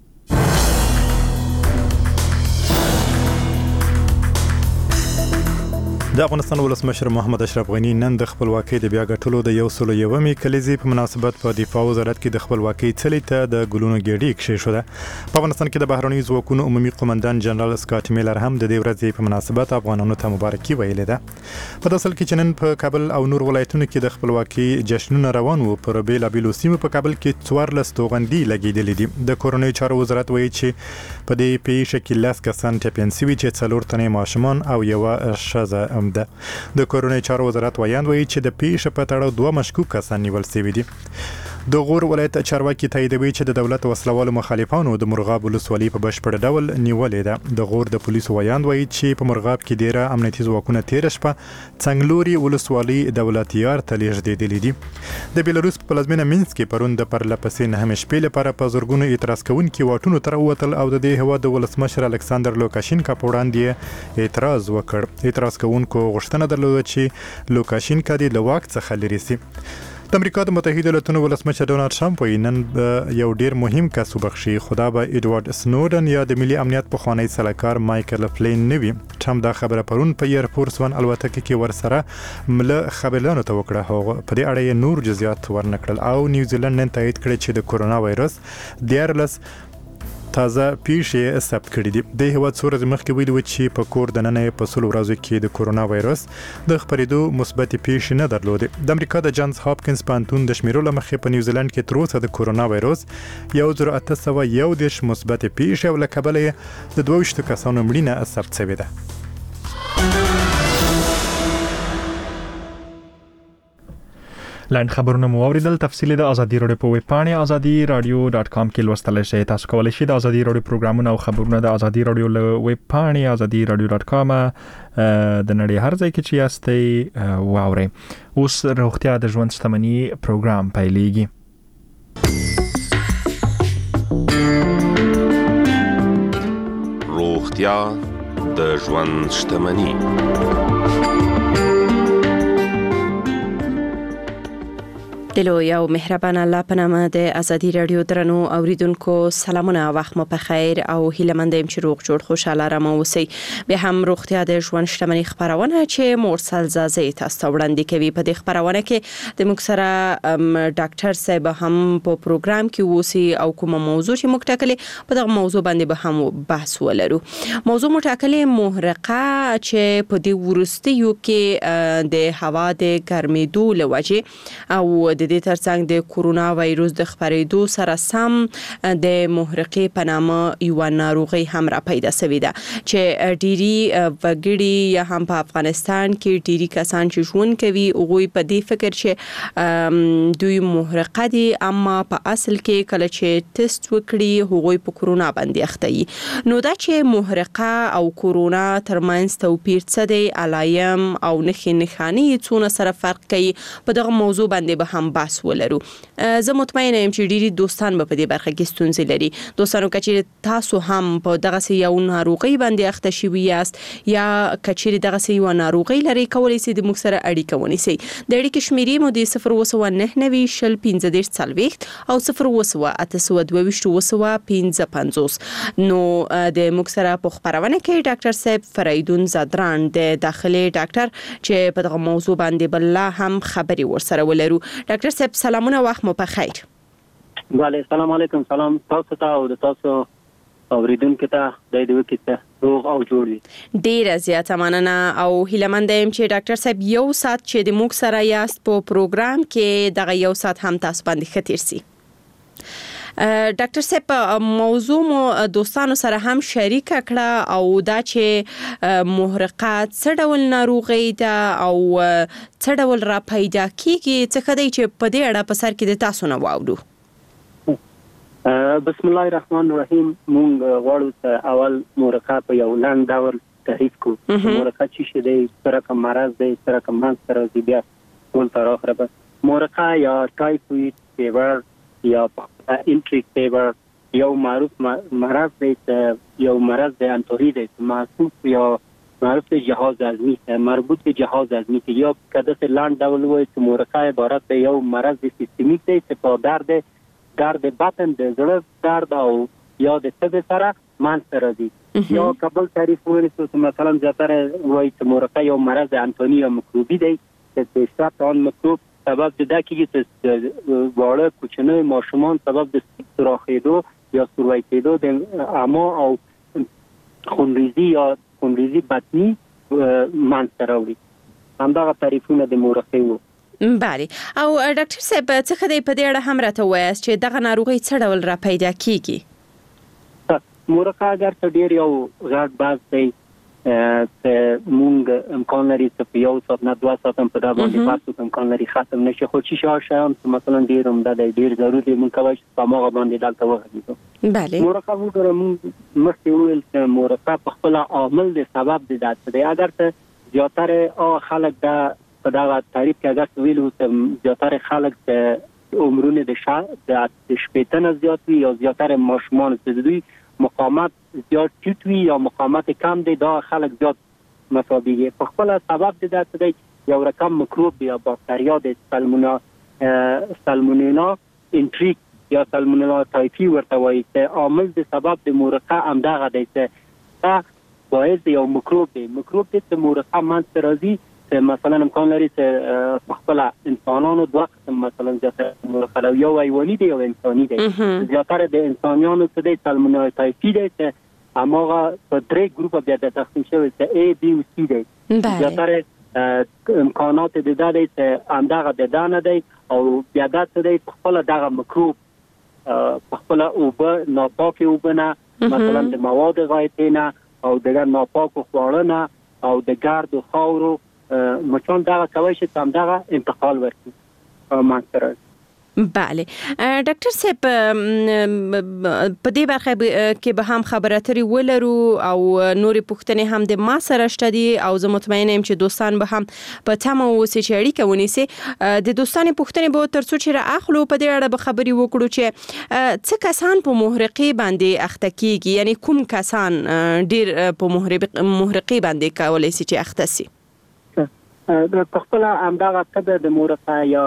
د افغانستان ولسمشر محمد اشرف غنی نن د خپلواکۍ د بیا ګټلو د یو سل یومې کلیزې په مناسبت په دفاع وزارت کې د خپلواکۍ څلي ته د ګلونو ګېډۍ کېښوده. په افغانستان کې د بهرنیو ځواکونو عمومي قومندان جنرال سکاټ میلر هم د دې ورځې په مناسبت افغانانو ته مبارکي ویلې ده. په داسې حال کې چې نن په کابل او نور ولایتونو کې د خپلواکۍ جشنونه روان وو، پر بېلابېلو سیمو په کابل کې څوارلس توغندي لګېدلې دي. د کورنیو چارو وزارت وایي چې په دې پیښه کې لس کسان ټپیان شوي چې څلور تنې ماشومان او یوه ښځه ده. د کورنیو چارو وزارت ویاند وایي چې د پیښې په تړاو دوه مشکوک کسان نیول شوي دي. د غور ولایت چارواکي تاییدوي چې د دولت وسلوالو مخالفانو د مرغاب ولسوالۍ په بشپړ ډول نیولې ده. د غور د پولیسو ویاند وایي چې په مرغاب کې ډیره امنیتي ځواکونه تېره شپه څنګلوري ولسوالۍ دولتیار ته لیږدېدلي دي. د بیلاروس په پلازمینه مینسک کې پرون د پرله پسې نهمې شپې لپاره په زرګونو اعتراض کوونکي واټونو ته راووتل او د دې هېواد د ولسمشر الکساندر لوکاشینکا په وړاندې اعتراض وکړ. اعتراض کوونکو غوښتنه درلوده چې لوکاشینکا دې له واک څخه لرې شي. د امریکا د متحده ایالاتونو ولسمشر ډونالد ټرمپ وایي نن یو ډیر مهم کس وبخښي، خو دا به ایډوارډ سنوډن یا د ملي امنیت پخوانی سلاکار مایکل فلین نه وي. ټرمپ دا خبره پرون په ایر فورس ون الوتکه کې ورسره مله خبرلانو ته وکړه. هغه په دې اړه نور جزئیات ورنکړل او نیوزیلند نن تایید کړی چې د کورونا وایرس دیارلس تازه پیښې ثبت کړي دي. د هیواد څو ورځې مخکې ویلي و چې په کور دننه په سلو ورځو کې د کورونا وایرس د خپرېدو مثبت پیښې نه درلودې. د امریکا د جانز هاپکینز پوهنتون د شمیرو له مخې په نیوزیلند کې تر اوسه د کورونا وایرس یو زر اته سوه یو دېرش مثبت پیښې او له کبله یې د دوه ویشتو کسانو مړینه ثبت شوې ده. لاند خبرونه مو اوریدل. تفصیل د ازادي رادیو په ویب پاڼه ازادي رادیو ډاټ کام کې لوستل شئ. تاسو کولی شئ د ازادي رادیو پروګرامونه او خبرونه د ازادي رادیو له ویب پاڼې ازادي رادیو ډاټ کام د نړۍ هر ځای کې چې یاستئ واورئ. اوس روغتیا د ژوند شتمنۍ پروګرام پیلېږي. روغتیا د ژوند شتمنۍ. دلو یو مهربان الله په نامه د ازادي رادیو درنو اوریدونکو سلامونه، وخت مو په خیر او هیله مند یم چې روغ جوړ خوشاله رم اوسئ. به هم روغتیا د ژوند شتمنۍ خبرونه چې مرسل زازی تاسو ته وړاندې کوي. په دې خبرونه کې د موږ سره ډاکټر صاحب هم په پروګرام کې اوسي او کومه موضوع چې موږ ټاکلې په دغه موضوع باندې به هم بحث ولرو. موضوع مو ټاکلې محرقه چې په دې ورستیو کې د هوا د ګرمېدو له وجې او د د دې ترڅنګ د کورونا وایروس د خپرېدو سره سم د محرقې په نامه یو ناروغي هم را پیدا شوې ده چې ډيري وګړي یا هم په افغانستان کې ډيري کسان چې ژوند کوي هغه په دې فکر چې دوی محرقه دي اما په اصل کې کله چې ټیسټ وکړي هغه په کورونا باندې اخته نو دا چې محرقه او کورونا ترمنځ توپیر څه دی علایم او نښې نښانې څونه سره فرق کوي په دغه موضوع باندې به هم بحث ولرو. زه مطمئنه یم چې ډیری دوستان به په دې برخه کې ستونزې لري. دوستانو کچې تاسو هم په دغه سي یو ناروغي باندې اخته شوي یاست یا کچې دغه سي یو ناروغي لري کولای شي د موږ سره اړیکه ونیسي. د اړیکې شمیرې مو د صفر اووه نهه نوي شل پنځه دېرش څلوېښت او صفر اووه اته سوه دوه ویشت اووه سوه پنځه پنځوس. نو د موږ سره په خبرونه کې ډاکټر صاحب فریدون زادران د داخلي ډاکټر چې په دغه موضوع باندې بل هم خبري ورسره ولرو. ډاکټر صاحب سلامونه وخت مو په خیر. وعليكم السلام علیکم سلام تاسو ته او تاسو اوریدونکو ته د دې وکړه روغ او جوړ وي. ډیره زیاته مننه او هیلمند یم چې ډاکټر صاحب یو سات چې د موږ سره یاست په پروګرام کې دغه یو سات هم تاسو باندې خطر سي. ډاکټر صاحب موضوع مو دوستانو سره هم شریک کړه او دا چې محرقات څه ډول ناروغي ده او څه ډول را پیدا کیږي څه خدای چې په دې اړه په سر کې د تاسو نه واورو. بسم الله الرحمن الرحیم. مونږ غواړو چې اول محرقات په یو لاندې ډول تعریف کړو. محرقات چې دی سره کوم مرض دی سره کوم سره دی بیا ټول تر اخره به محرقه یا ټایفوید فیور یا انټریک فیور یو معروف مرض دی یو مرض دی انتوری دی معروف یا معروف جهاز هضمی مربوط به جهاز هضمی یا کده سه لاند ډول وای چې محرقه عبارت دی یو مرض سیستمیک دی چې په درد درد باطن د زړه درد او یا د سبه سره مان سره دی یا قبل تعریف ونیسو چې مثلا زیاتره وای چې محرقه یو مرض انتونی میکروبی دی چې د شات اون میکروب سبب دا کیږي چې واړه کوچنی ماشومان سبب د سوراخېدو یا سوروایتېدو د اما او خونریزي یا خونریزي بطني مان سره وي. همدغه تعریفونه د محرقې وو. بله او ډاکټر صاحب څه خدای په دې اړه هم راته وایاست چې دغه ناروغي څه ډول را پیدا کیږي؟ محرقه اگر څه ډیر یو غټ باز دی چې مونږ امکان لري چې په یو ساعت نه دوه ساعت په دا باندې پاتو امکان لري ختم نشي خو چې شاو شام مثلا ډیر هم دا ډیر ضروري مونږ کوي چې په موږ باندې دلته وغږیږو. بله محرقه وګوره مونږ مخکې ویل چې محرقه په خپل عامل د سبب دی داسې دی اگر ته زیاتره او خلک دا په دا تعریف کې اگر ویلو چې زیاتره خلک د عمرونه د شا د شپېتنه زیات وي یا زیاتره ماشومان چې دوی مقاومت زیات ټیټ وي یا مقاومت کم دی دا خلک زیات مصابيږي. په خپل سبب د داسې دی یو رقم میکروب یا باکتریا د سالمونا سالمونیلا انټریک یا سالمونیلا تایفی ورته وایي چې عامل د سبب د محرقه همدغه دی چې دا باعث یو میکروب دی میکروب د محرقه منځ راځي مثلا امکان لري چې په خپل انسانانو دوه قسم مثلا زیاتره محرقه یو حیواني دی او انساني دی. زیاتره د انسانانو څخه د سالمونیلا تایفی دی چې هغه په درې ګروپ بیا د تقسیم شوی چې A B او C دی. زیاتره امکانات د دا دی چې همدغه د دانه دی او بیا دا څه دی په خپل دغه میکروب په خپل اوبه ناپاکه اوبه نه مثلا د مواد غایطه نه او د ناپاکو خواړو نه او د ګرد او خاورو مچان دغه کوي چې هم دغه انتقال ورکړي مانسره. بله ډاکټر صاحب په دې برخه کې به هم خبرې اترې ولرو او نورې پوښتنې هم د ما سره شته دي او زه مطمئنه یم چې دوستان به هم په تمه اوسي چې اړیکه ونیسي. د دوستانو پوښتنې به تر څو چې را اخلو په دې اړه به خبرې وکړو چې څه کسان په محرقې باندې اخته کیږي یعنی کوم کسان ډیر په محرقې باندې کولای شي چې اخته شي. په خپل همدغه تبه د محرقه یا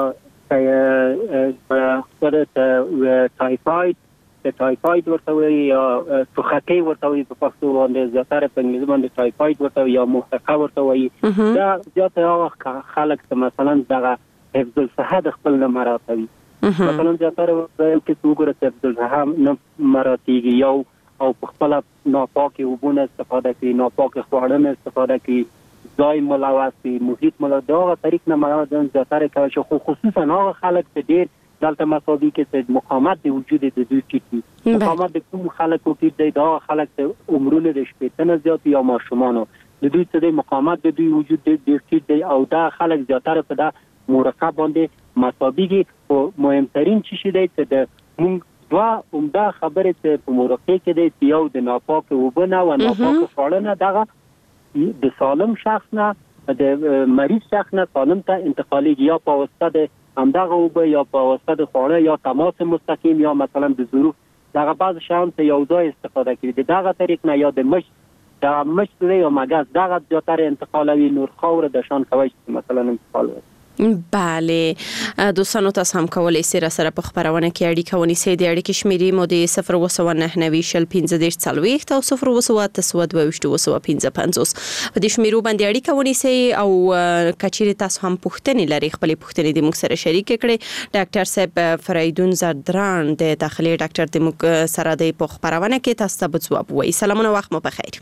خپل تایفاید د تایفاید ورته وایي یا ټوخکۍ ورته وایي په پښتو باندې زیاتره په انګلیسي باندې تایفاید ورته وایي یا محرقه ورته وایي. دا زیاتره هغه خلک چې مثلا دغه حفظ الصحه د خپل نه مراعاتوي مثلا زیاتره کې وګوره چې حفظ الصحه نه مراعاتېږي یو او په خپل ناپاکه اوبونه استفاده کوي ناپاکه خواړه استفاده کوي ځای ملوث محیط ملوث دغه طریق نه مواد زیاتره کوي چې خصوصا هغه خلک چې ډیر دلته مساوي کې مقاومت د وجود د دوی ټیټي مقاومت د کوم خلکو کې د دا خلک د عمرونه د شپږ نه زیات یا ماشومان د دوی څخه د مقاومت د دوی وجود د ډیټي دی او دا خلک زیاتره په دا مرکب باندې مساوي کې او مهمترین څه شي دی چې د موږ دوا عمده خبره ته په مرکب کې دی یو د ناپاک وبنه او ناپاک فعالنه دغه د سالم شخص نه د مریض شخص نه سالم ته انتقالي یا په واسطه د همدغه وب یا په واسطه د خوړه یا تماس مستقیم یا مثلا د ظروف دغه بعض شیان ته یو ځای استفاده کړي دغه طریق نه یا د مش دا مش دی او مګاز دغه زیاتره انتقالوي نور خاور د شان کوي مثلا انتقال بله دوستانو تاسو هم کولای شئ را سره په خبرونه کې اړیکه ونیسئ د اړیکې شمیرې مو د صفر اووه نهه نوي شل پنځه دېرش څلوېښت او صفر اووه اته سوه دوه ویشت اووه سوه پنځه پنځوس په دې شمیرو باندې اړیکه ونیسئ او کچېرې تاسو هم پوښتنې لرئ خپلې پوښتنې د موږ سره شریک کړئ ډاکټر صاحب فریدون زردران د داخلي ډاکټر د موږ سره د په خبرونه کې تاسو ته ځواب وایي سلامونه وخت مو بخیر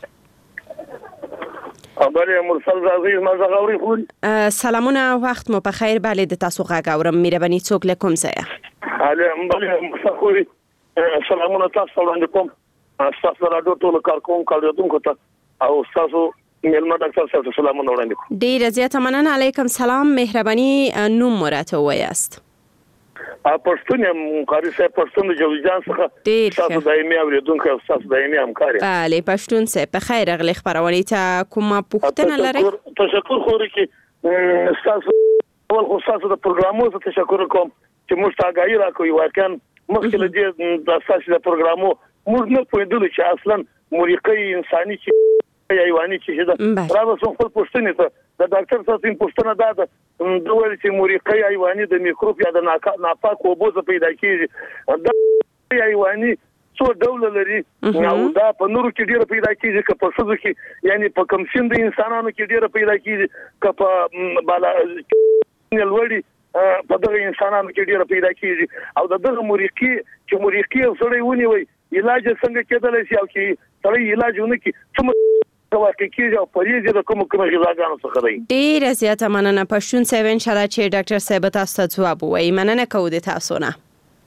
خبرې مرسل عزیز ما زغوري خوري سلامونه وخت مو په خیر بله د تاسو غږ اورم مهرباني څوک له کوم ځای اله بله مرسل خوري سلامونه تاسو وړاندې کوم تاسو راډیو ټول کار کوم کاریدونکو ته او تاسو ملما ډاکټر صاحب سلامونه وړاندې کوم ډیر زیاته مننه علیکم سلام مهرباني نوم مراته وایاست پښتون یم قاری صاحب پښتون د جوزجان څخه تاسو دایمي اوریدونکو تاسو دایمي همکار بله پښتون صاحب په خیر اغلی خبرونه ته کومه پوښتنه لرئ تشکر خوري کې تاسو اول خو تاسو د پروګرامو ته تشکر کوم چې موږ ته غاړي راکوي واکن مخکې له دې د اساسي د پروګرامو موږ نه پوهیدل چې اصلا موریقي انساني چې حیواني چې دا راوسو خپل پښتنې ته د ډاکټر صاحب پښتنه دا ده د ویل چې موریقي حیواني د میکروب یا د ناپاک اوبو پیدا کیږي دا حیواني څو ډول لري او دا په نورو کې ډیره پیدا کیږي که په څه کې یعنی په کم سین د انسانانو کې ډیره پیدا کیږي که په بالا نلوړي په دغه انسانانو کې ډیره پیدا کیږي او دغه موریقي چې موریقي سره ونیوي علاج څنګه کېدلی شي او چې سره علاج ونکي څه واقع کیږي او پریږي د کوم کوم غذاګانو څخه دی ډیر زیاته مننه پښتون صاحب ان شاء الله چې ډاکټر صاحب تاسو ته ځواب وایي مننه کوو د تاسو نه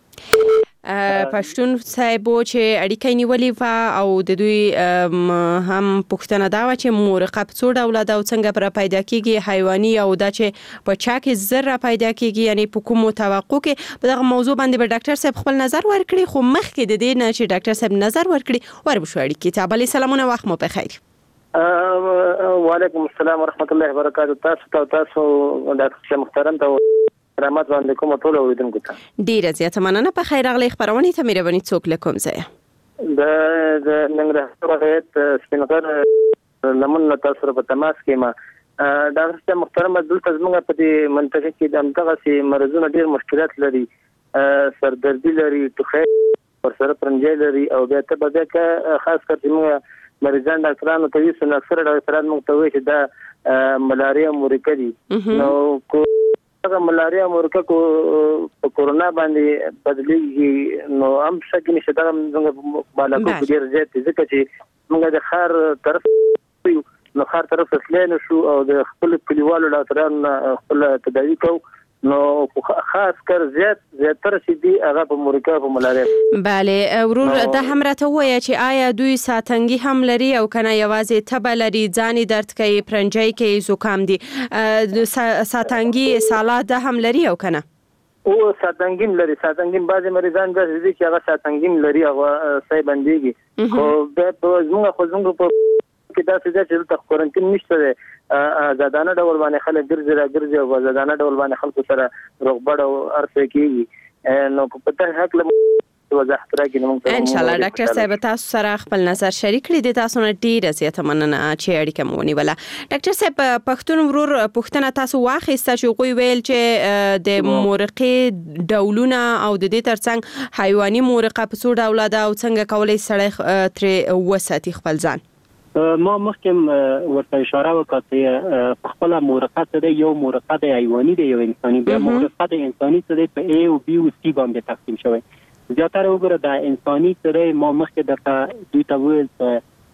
پښتون صاحب چې اړیکې نیولې و او د دوی هم پښتنه دا و چې مورقه په څو ډول دا څنګه پر پیدا کیږي حیواني او دا چې په چا کې زر پیدا کیږي یعنی په کوم توقع کې په دغه موضوع باندې به ډاکټر صاحب خپل نظر ورکړي خو مخکې د دې نه چې ډاکټر صاحب نظر ورکړي وربشو اړیکې ته بل سلامونه وخت مو په خیر وعلیکم السلام ورحمت الله وبرکاتہ تاسو ته تاسو ډاکټر محترم ته رحمت باندې کوم ټول اوریدونکو ته ډیر زیاته مننه په خیر اغلی خبرونه ته مهرباني څوک له کوم ځای د د ننګرهار ولایت سپینغر لمن تاسو په تماس کې ما ډاکټر محترم دلته زموږ په دې منطقه کې د دغه سي مرزونه ډیر مشکلات لري سردردي لري ټوخی پر سره پرنجي لري او بیا ته به کې خاص کر چې مریضان ډاکټرانو ته ویل چې اکثر ډاکټران موږ ته وایي چې دا ملاریا مورکه دي نو کو هغه ملاریا مورکه کو په کورونا باندې بدلیږي نو هم څنګه نشه دا موږ بالا کو ډیر زیات ځکه چې موږ د خار طرف نو خار طرف تسلین شو او د خپل کلیوالو ډاکټرانو خپل تداوی کو نو خاص کر زیات زیاتره چې دی هغه په مورکه په ملاریا bale ورور د هم راته وایي چې آیا دوی ساتنګي هم لري او کنه یوازې تبه لري ځاني درد کوي پرنجي کوي زکام دي ساتنګي سالاد هم لري او کنه او ساتنګین لري ساتنګین بعضی مریضان د دې چې هغه ساتنګین لري هغه صحیح بنديږي خو به زموږ خو زموږ په کې دا څه چې د کورنټین نشته زادانه ډول باندې خلک ګرځي را ګرځي او زادانه ډول باندې خلکو سره روغبړ او ارڅ کیږي نو په پته حق له وضاحت راکې نو ان شاء الله ډاکټر صاحب تاسو سره خپل نظر شریک کړئ د تاسو نه ډیره زیاته مننه چې اړیکه مو ونیوله ډاکټر صاحب پښتون ورور پښتنه تاسو واخیسته چې غوي ویل چې د مورقې ډولونه او د دې ترڅنګ حیواني مورقه په څو ډول ده او څنګه کولای سړی تر وساتي خپل ځان ما مخکې ورته اشاره وکړه چې خپل مورقه ته یو مورقه د حیواني دی یو انساني بیا مورقه د انساني ته په A او B او C باندې تقسیم شوی زیاتره وګوره د انساني سره ما مخکې درته دوی ته ویل په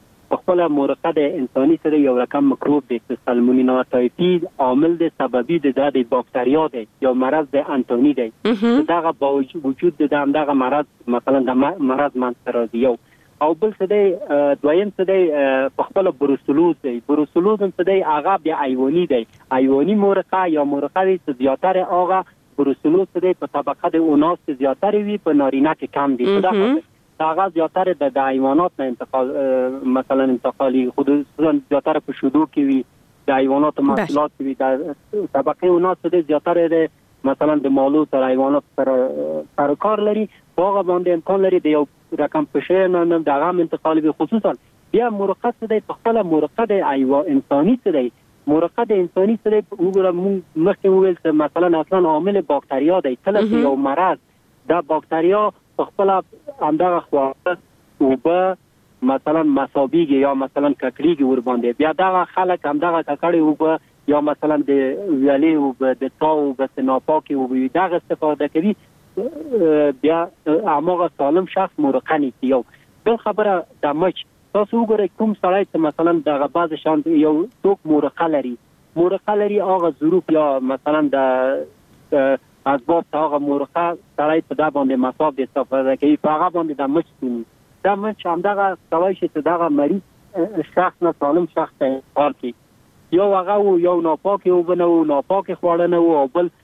خپل مرقه د انساني سره یو رقم میکروب دی چې سالمونیلا تایفي عامل د سببي د د باکتریا دی یو مرض د انټونی دی دغه باوجود د دغه مرض مثلا د مرض منځ راځي یو او بل څه دی دویم څه دی په خپل بروسلوز دی بروسلوز څه دی هغه بیا ایوونی دی ایوونی مرقه یا مرقه چې زیاتره هغه بروسلوز څه دی په طبقه د اوناس کې زیاتره وي په نارینه کې کم دی په دغه هغه زیاتره د حیوانات نه انتقال مثلا انتقالي خصوصا زیاتره په شودو کې وي د حیوانات محصولات کې وي د طبقه اوناس څه زیاتره د مثلا د مالو تر حیوانات سره کار لري هغه باندې امکان لري د یو رقم پښه نه دغه انتقال وي خصوصا بیا مرقه څه دی په خپل مرقه د حیوان انساني څه دی مرقه د انساني څه دی وګورم مخکې ویل چې مثلا اصلا عامل باکتریا دی کله چې یو مرض د باکتریا په خپل همدغه خواړه او به مثلا مسابيږي یا مثلا ککړيږي ور باندې بیا دا خلک همدغه ککړي او به یا مثلا د ویالي او د تاو به سناپاکي او دغه استفاده کوي بیا هغه سالم شخص مرقه نیسي یو بل خبره د مچ تاسو وګورئ کوم سړی چې مثلا دغه بعض شان یو څوک مرقه لري مرقه لري هغه ظروف یا مثلا د اسباب هغه مرقه سړی په دا باندې مصاب دي استفاده کوي په هغه باندې د مچ کوي دا مچ همدغه سوي چې دغه مریض شخص نه سالم شخص ته کار کوي یو هغه یو ناپاک یو بنو ناپاک خوړل نه او بل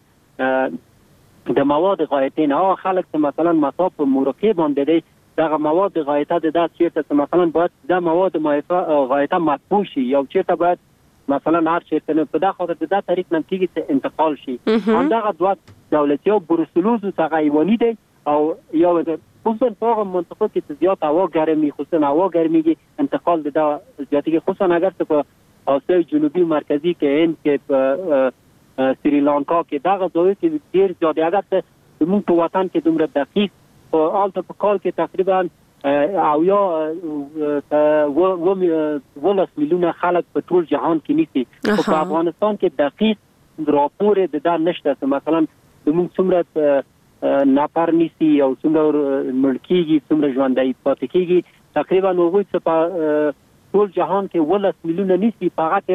د مواد غایطین هغه خلک چې مثلا مصاب په مرقه باندې دي دغه مواد غایطه د داسې چې مثلا باید د مواد غایطه مطبوع شي یو چې باید مثلا هر څه ته په دغه خاطر د دغه طریق نن کېږي چې انتقال شي همدغه دوه دولتي او بروسلوز څخه ایوانی دي او یو د خصوصا په منطقه کې چې زیات هوا ګرمي خصوصا هوا ګرميږي انتقال د زیاتې خصوصا اگر څه په اسیا جنوبي مرکزي کې هند کې په سریلانکا کې دغه ځای کې ډیر زیات اگر څه موږ په وطن کې دومره دقیق او الته په کال کې تقریبا او یا و ولس میلیونه خلک په ټول جهان کې نيسي په افغانستان کې دقیق راپور د دا نشته مثلا موږ څومره ناپار نيسي او څومره ملکيږي څومره ژوندۍ پاتې کیږي تقریبا وګورئ چې په ټول جهان کې ولس میلیونه نيسي په هغه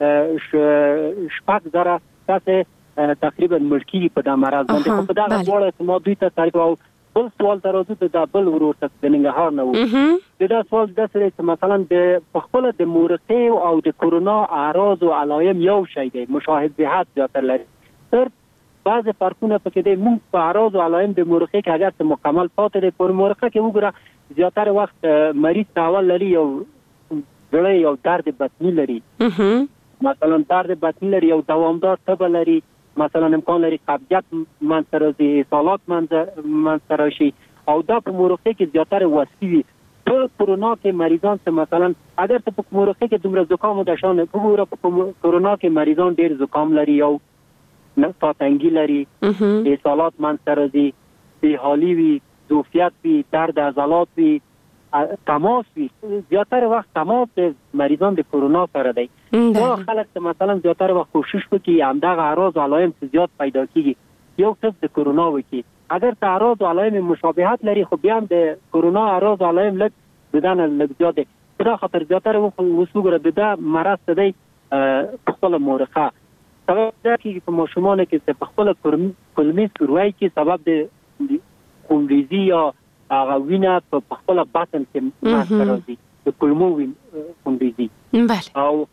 کې شپږ زره تاسو تقریبا ملکيږي په دا مرز باندې په دا ډول ما دوی ته تعریف او بل سوال ترازو ته د بل ورور ته د ننګرهار نه و دا سوال د سره چې مثلا د خپل د مرقه او د کورونا اعراض او علائم یو شی دی مشاهده زیاتره لري تر بعض فرقونه پکې دي موږ په اعراض او علائم د مرقه کې اگر څه مکمل پاتې دي پر مرقه کې وګوره زیاتره وخت مریض تاول لري یو ډېر یو درد بطنی لري مثلا درد بطنی لري یو دوامدار تب لري مثلا امکان لري قبضیت منځرازي سالات منځراشي او دا په مرقه کې زیاتره وسیوي په کورونا کې مریضان ته مثلا اگر ته په مرقه کې دومره زکام او د شان وګوره په کورونا کې مریضان ډیر زکام لري او نقطه تنګي لري سالات منځرازي بیحالي وي ظرفیت وي درد عضلات وي تماس وي زیاتره وخت تماس د مریضان د کورونا سره دی دا خلک ته مثلا زیاتره وخت کوشش وکړي همدغه اعراض او علائم زیات پیدا کیږي یو څه د کورونا وکړي اگر ته اعراض او علائم مشابهت لري خو بیا د کورونا اعراض او علائم لږ بدن لږ زیات دي دا خطر زیاتره وسوګره د مرض ته دی خپل مرقه سبب دا کې په ماشومان کې په خپل کلمي سروي کې سبب د خونریزي یا هغه وینه په خپل باطن کې ماته راځي د کلمو خونریزي بله او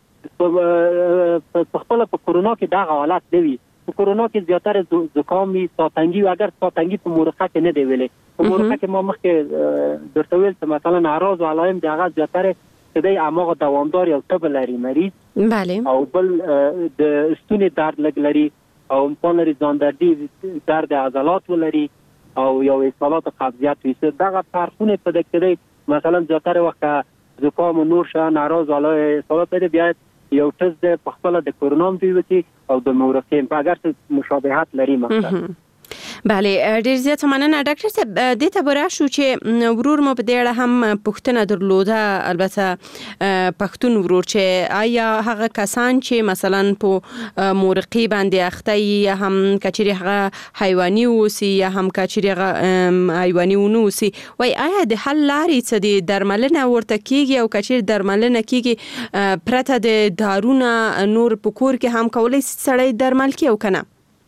په خپل په کورونا کې دا حالت دی په کورونا کې زیاتره زکام وي ساتنګي اگر ساتنګي په مرقه کې نه دی ویلې په مرقه کې ما مخکې درته ویل چې مثلا اعراض او علائم د هغه زیاتره چې دی هغه دوامدار یو تب لري مریض بله او بل د ستوني درد لګ لري او امکان لري ځان دردي درد عضلات ولري او یو اصابات قبضیت وي دغه فرقونه په دې کې مثلا زیاتره وخت زکام نور شان اعراض علای سبب دی بیا یو ټز د خپل د کورونا دی وتی او د مرقه په اگر څه مشابهت لري مثلا بله ډیر زیات مننه ډاکټر صاحب د ته برا شو چې ورور مو په دې اړه هم پوښتنه درلوده البته پښتون ورور چې آیا هغه کسان چې مثلا په مورقي باندې اخته یا هم کچري هغه حیواني اوسي یا هم کچري هغه حیواني ونوسي وای آیا د حل لارې څه دي درملنه ورته کیږي او کچري درملنه کیږي پرته د دارونه نور پکور کې هم کولای سړی درمل کی او کنه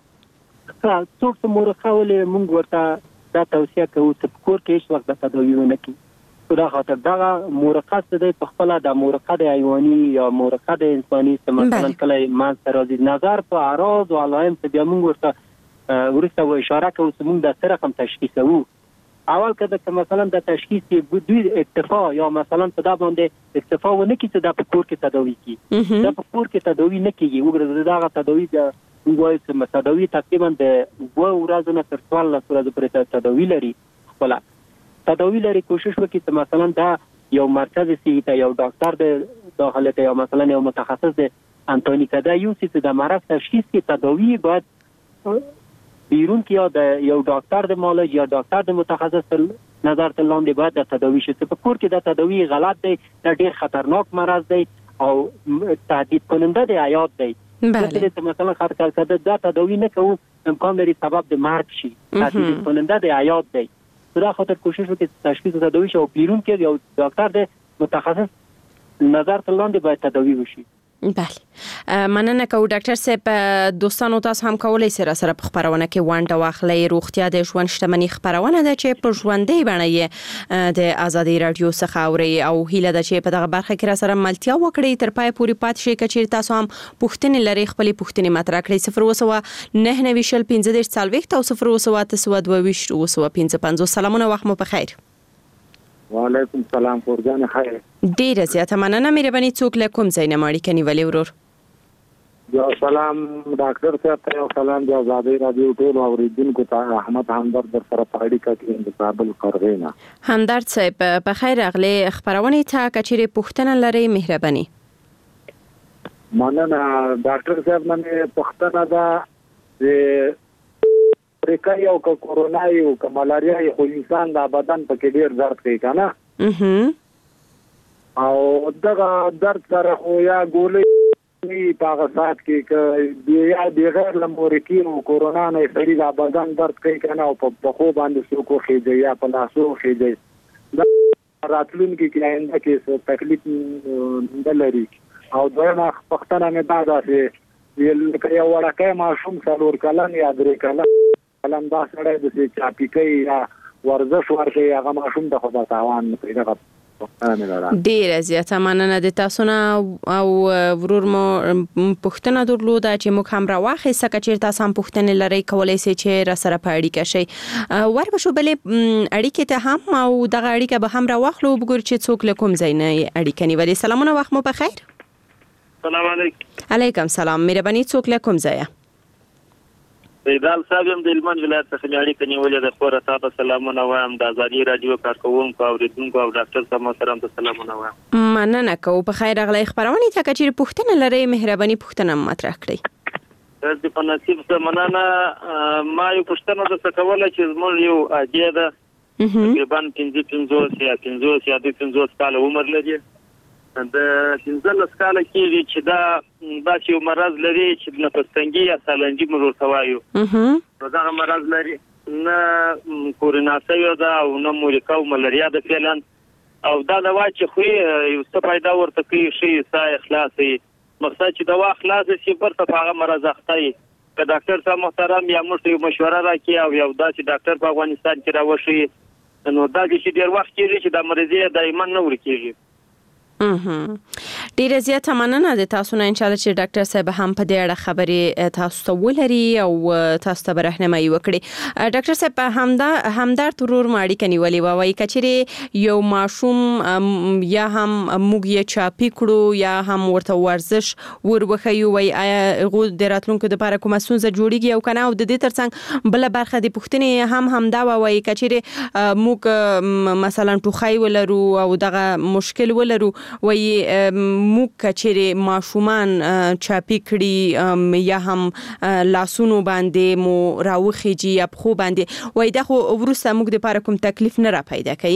څوک چې مورخه ولې موږ ورته دا توصیه کوو چې په کور کې هیڅ وخت د تداوی ونه کړي دا خاطر دغه مورخه څه دی په خپل د مورخه د حیواني یا مورخه د انساني څه مثلا کله ما سره د نظر په اعراض او علائم ته بیا موږ ورته ورسته و اشاره کوو چې موږ د څه رقم تشخیصوو اول کله مثلا د تشخیص کې دوی اکتفا یا مثلا په دا باندې اکتفا ونه کړي چې د په کور کې تداوی کړي د په کور کې تداوی نه کیږي وګوره دغه تداوی د وایي چې تداوی تقریبا د دوه ورځې نه تر څوارلس ورځې پورې تداوی لري خپل تداوی لري کوشش وکړي چې مثلا دا یو مرکز سي ته یو ډاکټر د داخله ته یو مثلا یو متخصص د انټونی کدا یو چې د مرض تشخیص کې تداوی باید بیرون کې یا د یو ډاکټر د مالج یا ډاکټر د متخصص نظر ته لاندې باید د تداوی شي په کور کې د تداوی غلط دی دا ډیر خطرناک مرض دی او تهدید کننده دی حیات دی بله مثلا خاطر کړه دا تداوی نه کوو امکان لري سبب د مرګ شي تهدید کننده دی حیات دی دا خاطر کوشش وکړي تشخیص تداوی شي او بیرون کې یو ډاکټر د متخصص نظر ته لاندې باید تداوی وشي بله مننه کوم ډاکټر صاحب دوستانو تاسو هم کولای سره سره په خبرونه کې وانټه واخلئ روغتیا د ژوند شتمنۍ خبرونه ده چې په ژوندۍ باندې د ازادي رادیو څخه اوري او هیله ده چې په دغه برخه کې را سره ملتیا وکړي تر پای پورې پات شي کچیر تاسو هم پوښتنې لري خپل پوښتنې مطرح کړئ صفر وسو نه نه ویشل پنځه دېرش څلوېښت او صفر وسو اته سوه دوه ویشت وسو پنځه پنځوس سلامونه وخت مو په خیر وعلیکم سلام فورجان خیر ډیره زیاته مننه مهرباني څوک له کوم ځای نه ماړی کني ولې ورور یو سلام ډاکټر صاحب ته یو سلام د آزادۍ رادیو ټول اوریدونکو ته احمد همدرد در سره په اړیکه کې د کابل قرغینا همدرد صاحب په خیر اغلی خبرونه ته کچېره پوښتنه لري مهرباني مننه ډاکټر صاحب باندې پوښتنه ده پریکا یو که کورونا یو که ملاریا یو خو انسان د بدن په کې ډیر درد کوي کنه او دغه درد سره خو یا ګولې په هغه ساعت کې که یا بغیر له مورکي او کورونا نه سړي د بدن درد کوي کنه او په خو باندې څوک خېږي یا په لاسو خېږي دا راتلونکي کې آینده کې تکلیف نه لري او دویمه پښتنه مې دا ده ویل که یو وړکۍ ماشوم څلور کلن یا درې کلن کلن دا سړی د چاپي کوي یا ورزش ورکوي هغه ماشوم ته خو به تاوان نه کوي دغه ډیره زیاته مننه د تاسو نه او ورور مو پوښتنه درلوده چې موږ هم راواخیسته که چېرته تاسو هم پوښتنې لرئ کولی سئ چې راسره په اړیکه شئ ور به شو بلې اړیکې ته هم او دغه اړیکه به هم راواخلو وګورو چې څوک له کوم ځای نه اړیکه نیولې سلامونه وخت مو په خیر سلام علیکم علیکم سلام مهرباني څوک له کوم ځای ایدال صاحب هم د هلمند ولایت څخه اړیکه نیولې ده خو راته ته سلامونه وایم د ازادي رادیو کارکوونکو او اوریدونکو او ډاکټر صاحب سره هم سلامونه وایم مننه کوم په خیر اغلی خبرونه ته که چېرې پوښتنه لرئ مهرباني پوښتنه مطرح کړئ د په نصیب څه مننه ما یو پوښتنه درته کوله چې زموږ یو اجی ده تقریبا پنځه پنځوس یا پنځوس یا دوه پنځوس کاله عمر لري د پنځلس کاله کېږي چې دا داسې یو مرض لري چې نفس‌تنګي یا سالنجي موږ ورته وایو نو دغه مرض لري نه کورونا شوې ده او نه مورکه او ملاریا ده فعلا او دا دوا چې خوري یو څه پیدا ورته کوي ښي ساه خلاصوي مقصد چې دوا خلاصه شي برته په هغه مرض اخته وي که ډاکټر صاحب محترم یا موږ ته یو مشوره راکړي او یو داسې ډاکټر په افغانستان کې راوښي نو دا چې ډېر وخت کېږي چې دا مرضیه دایما نه ورکېږي ډیره زیاته مننه د تاسو نه ان شاء الله چې ډاکټر صاحب هم په دې اړه خبرې تاسو ته ولري او تاسو ته راهنمایي وکړي ډاکټر صاحب همدا همدرد ورور ماړي کني ولي وایي کچېره یو ماشوم یا هم موږ یې چاپی کړو یا هم ورته ورزش وربخیو وای آیا غو د راتلونکو د لپاره کومه ستونزه جوړیږي او کنه او د دې ترڅنګ بل برخه د پوښتنې هم همدا وایي کچېره موږ مثلا ټوخی ولرو او دغه مشکل ولرو وای موږ کچېره ماشومان چاپی کړي یا هم لاسونو باندې مو راوخیږي یا په خو باندې وای دا خو ورسته موږ د لپاره کوم تکلیف نه را پیدا کوي.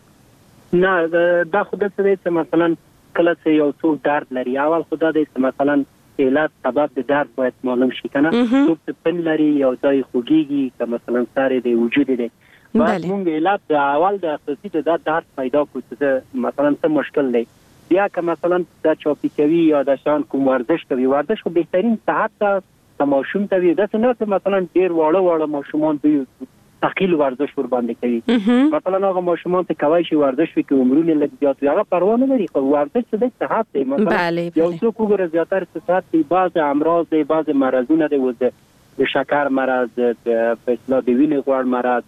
نه دا خو د څه چې مثلا کله چې یو څوک درد لري اول خدا دې مثلا علت سبب د درد باید معلوم شي کنه څوک چې پن لري یو ځای خوږیږي که مثلا ساري د وجود دی باید موږ علت د اول د اساسي د درد پیدا کړو چې مثلا څه مشکل دی بیا که مثلا د چاپی کوي یا د شان کوم ورزش کوي ورزش خو بهترین صحت ته ماشوم ته وي دا څنګه چې مثلا ډیر واړه واړه ماشومان دوی ثقيل ورزش ور باندې کوي مثلا هغه ماشومان ته کوي چې ورزش وکړي عمرونه لږ زیات هغه پروا نه لري خو ورزش د صحت دی مثلا یو څوک وګوره زیاتره صحت دی بعض امراض دی بعض مرزونه دی وځي د شکر مرض د فشار د وینې غوړ مرض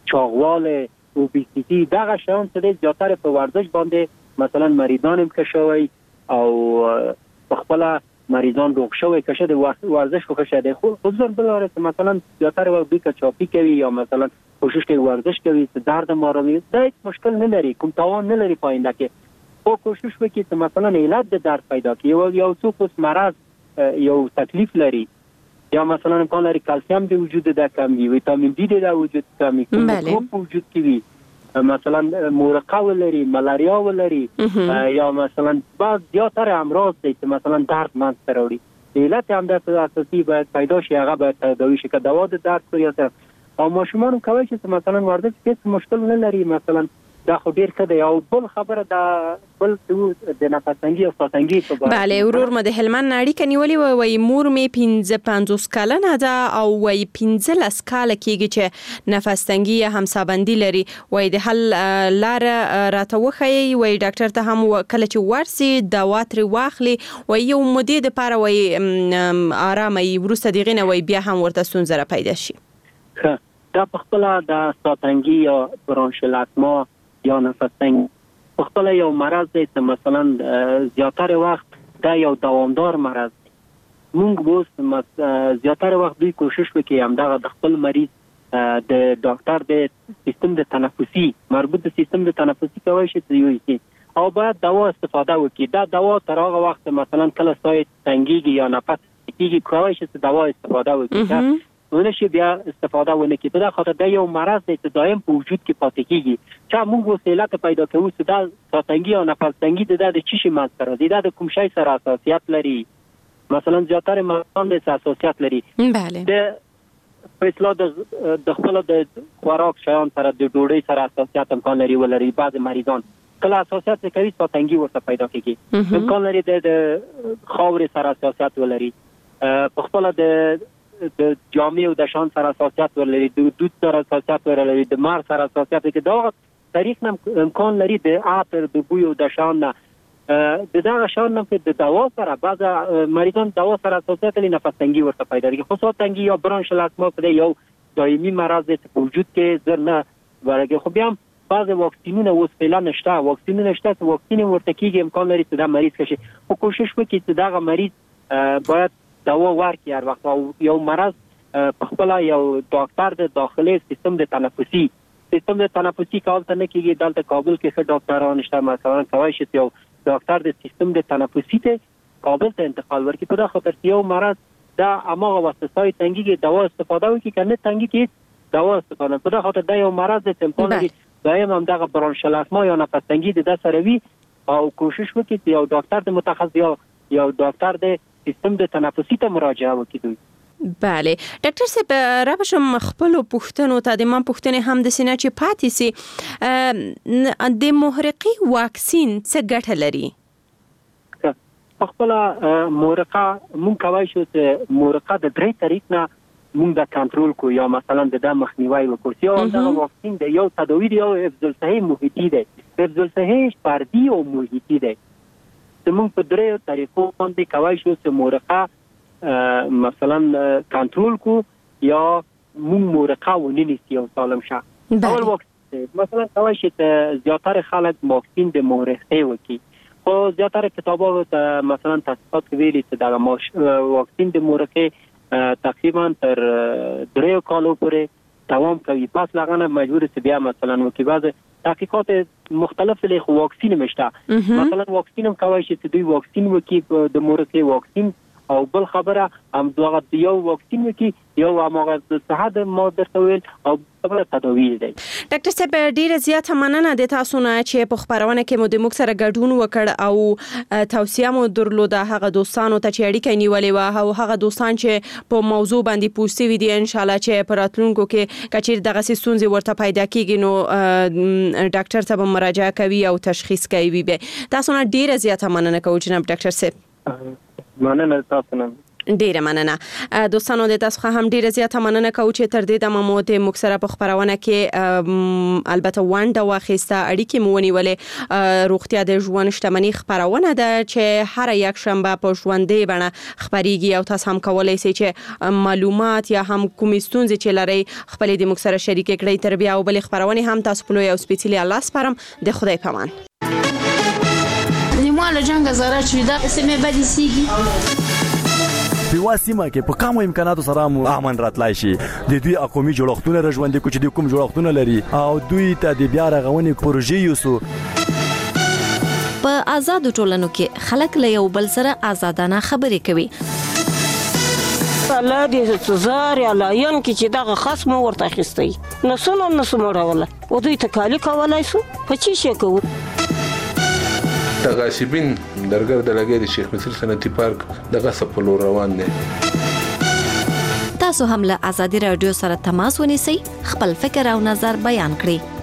چاغواله اوبیسیتی دغه شان څه زیاتره په ورزش باندې مثلا مریضان هم کشوي او په خپل مریضان روغ شوی کشه د ورزش خو کشه د خو ځان بلاره مثلا زیاتره وګړي که چاپی کوي یا مثلا کوشش کوي ورزش کوي چې درد ماروي دا هیڅ مشکل نه لري کوم تاوان نه لري پاینده کې او کوشش وکړي چې مثلا علت د درد پیدا کړي یو څوک اوس مرض یو تکلیف لري یا مثلا امکان لري کلسیم د وجود د کمی ویتامین دی د وجود کمی کوم په وجود کې وي مثلا مورقه ولري ملاریا ولري یا مثلا بعض زیاتره امراض دي چې مثلا درد منځ ته راوړي علت هم د اساسي باید پیدا شي هغه باید تداوی شي که دوا د درد کوي او ماشومان کوي چې مثلا ورزش هیڅ مشکل نه لري مثلا دا خو ډیر ښه دی او بل خبره دا بل د نفسنګي او ساتنګي په اړه bale ورور مده هلمند اړیکه نیولې وای مور می پنځه پنځوس کلنه ده او وای پنځه لاس کال کېږي چې نفسنګي هم سابندي لري وای د حل لار راته وخی وای ډاکټر ته هم کله چې ورسي دوا تر واخلي وای یو مده د پاره وای آرامي ورسته دیغه نه وای بیا هم ورته سونزره پیدا شي. دا په خپل د ساتنګي او برونشلاتما یا نفسنګ په خپل یو مرض دی چې مثلا زیاتره وخت دا یو دوامدار مرض دی موږ اوس زیاتره وخت دوی کوشش وکړي هم دا د خپل مریض د ډاکټر د سیستم د تنفسي مربوط د سیستم د تنفسي کوي چې یو شي او باید دوا استفاده وکړي دا دوا تر هغه وخت مثلا کله سای تنګيږي یا نفس کېږي کوي چې دوا استفاده وکړي ونشي بیا استفاده ونه کی په دا خاطر دا یو مرض دی چې دائم په وجود کې پاتې کیږي چې موږ وسیلات پیدا کوو چې دا ساتنګي او نفسنګي د د چی مات سره دی دا د کوم شي سره اساسيات لري مثلا زیاتره مرضان د اساسيات لري bale د په اصطلاح د خپل د خوراک شیان سره د ډوډۍ سره اساسيات امکان لري ولري بعض مریضان کله اساسيات کوي ساتنګي ورته پیدا کیږي امکان لري د خاورې سره اساسيات ولري په خپل د د جامع او د شان سره اساسيات ورلري د دود سره اساسيات ورلري د مار سره اساسيات کې دا تاریخ نم امکان لري د عطر د بوی او د شان د دا شان نم په د دوا سره بعض مریضان دوا سره اساسيات لري نفسنګي ورته پیدا کیږي خو ساتنګي یا برونشلاتما په یو دایمي مرض په وجود کې زرنه ورګه خو بیا بعض واکسینونه اوس فعلا نشته واکسینونه نشته چې واکسین ورته کیږي امکان لري چې دا مریض کشي او کوشش وکړي چې دا مریض باید دوا ورکړي هر وخت یو مرض په خپل یو ډاکټر د داخلي سیستم د تنفسي سیستم د تنفسي کول ته نه کیږي دلته کابل کې څه ډاکټران نشته مثلا کوي چې یو ډاکټر د سیستم د تنفسي ته کابل ته انتقال ورکړي په دا خاطر یو مرض دا امغه واسطه تنګي دوا استفاده وکړي کنه تنګي کې دوا استفاده په دا خاطر دا یو مرض د سیمپټوم لري دایم هم دغه برونشلاتما یا نفسنګي د سره وی او کوشش وکړي چې یو ډاکټر د متخصص یو ډاکټر د سیستم د تنفسي ته مراجعه وکړي. bale ډاکټر صاحب را بشم خپل پوښتنو ته د من پوښتنه هم د سینې چې پاتې سي د محرقي واکسین څه ګټه لري؟ خپل محرقه مونږ کوي چې محرقه د درې طریق نه مونږ د کنټرول کو یا مثلا د مخنیوي وکړو یو د واکسین د یو تداوی دی او حفظ الصحه محیطي دی حفظ الصحه فردي او محیطي دی زموږ په درې طریقو باندې کوي چې محرقه مثلا کنټرول کو یا مونږ محرقه ونیسي او سالم شه اول وخت مثلا کوي چې زیاتره خلک واکسین د محرقه وکړي خو زیاتره کتابو ته مثلا تاسیسات ویلي چې دا واکسین د محرقه تقریبا تر درې کالو پورې دوام کوي پس لغنه مجبور سي بیا مثلا وکي بعض تحقیقات مختلف له واکسین مشته مثلا واکسین هم کوي چې دوی واکسین وکي د مورکه واکسین او بل خبره هم دغه یو واکسین وکي یو هغه د صحت ماده تویل او بل تداوی دی. ډاکټر صاحب ډیره زیاته مننه د تاسو نه چې په خبرونه کې مو د موږ سره ګډون وکړ او توصیه مو درلوده هغه دوستانو ته چې اړیکه نیولې و او هغه دوستان چې په موضوع باندې پوښتنه وي دي ان شاء الله چې په راتلونکو کې کچیر دغه ستونزې ورته پیدا کیږي نو ډاکټر ته مراجعه کوي او تشخیص کوي به. تاسو نه ډیره زیاته مننه کوم جناب ډاکټر صاحب. مننه تاسو نه. ډیره مننه دوستانو د تاسو هم ډیره زیاته مننه کوم چې تر دې د مموت مکسره په خبرونه کې البته وانډه واخیسته اړیکې مو ونیولې روغتیا د ژوند شتمنۍ خبرونه ده چې هر یک شنبه په ژوندې بڼه خبريږي او تاسو هم کولای شئ چې معلومات یا هم کوم ستونزې چې لري خپل د مکسره شریک کړئ تر بیا او بل خبرونه هم تاسو په یو سپیشلی الله سپارم د خدای پامان. Dis-moi le janga zara chida c'est mes badisigi په واسمه کې په کومو امکاناتو سره مو امن راتلای شي د دوی اقومي جوړښتونه رژوندې کوچ د کوم جوړښتونه لري او دوی ته د بیا رغونې پروژې یوسو. په آزاد ټولنو کې خلک له یو بل سره آزادانه خبرې کوي. الله دې تزار یا لاین کې چې دغه خصم ورته اخیستي نو سونه نو سموړول او دوی ته کالی کولای سو په چی شي کوو. تغاسبین درګر د لګې د شیخ مصر صنعتي پارک دغه سپلو روان دي. تاسو هم له آزادي رادیو سره تماس ونیسئ خپل فکر او نظر بیان کړئ.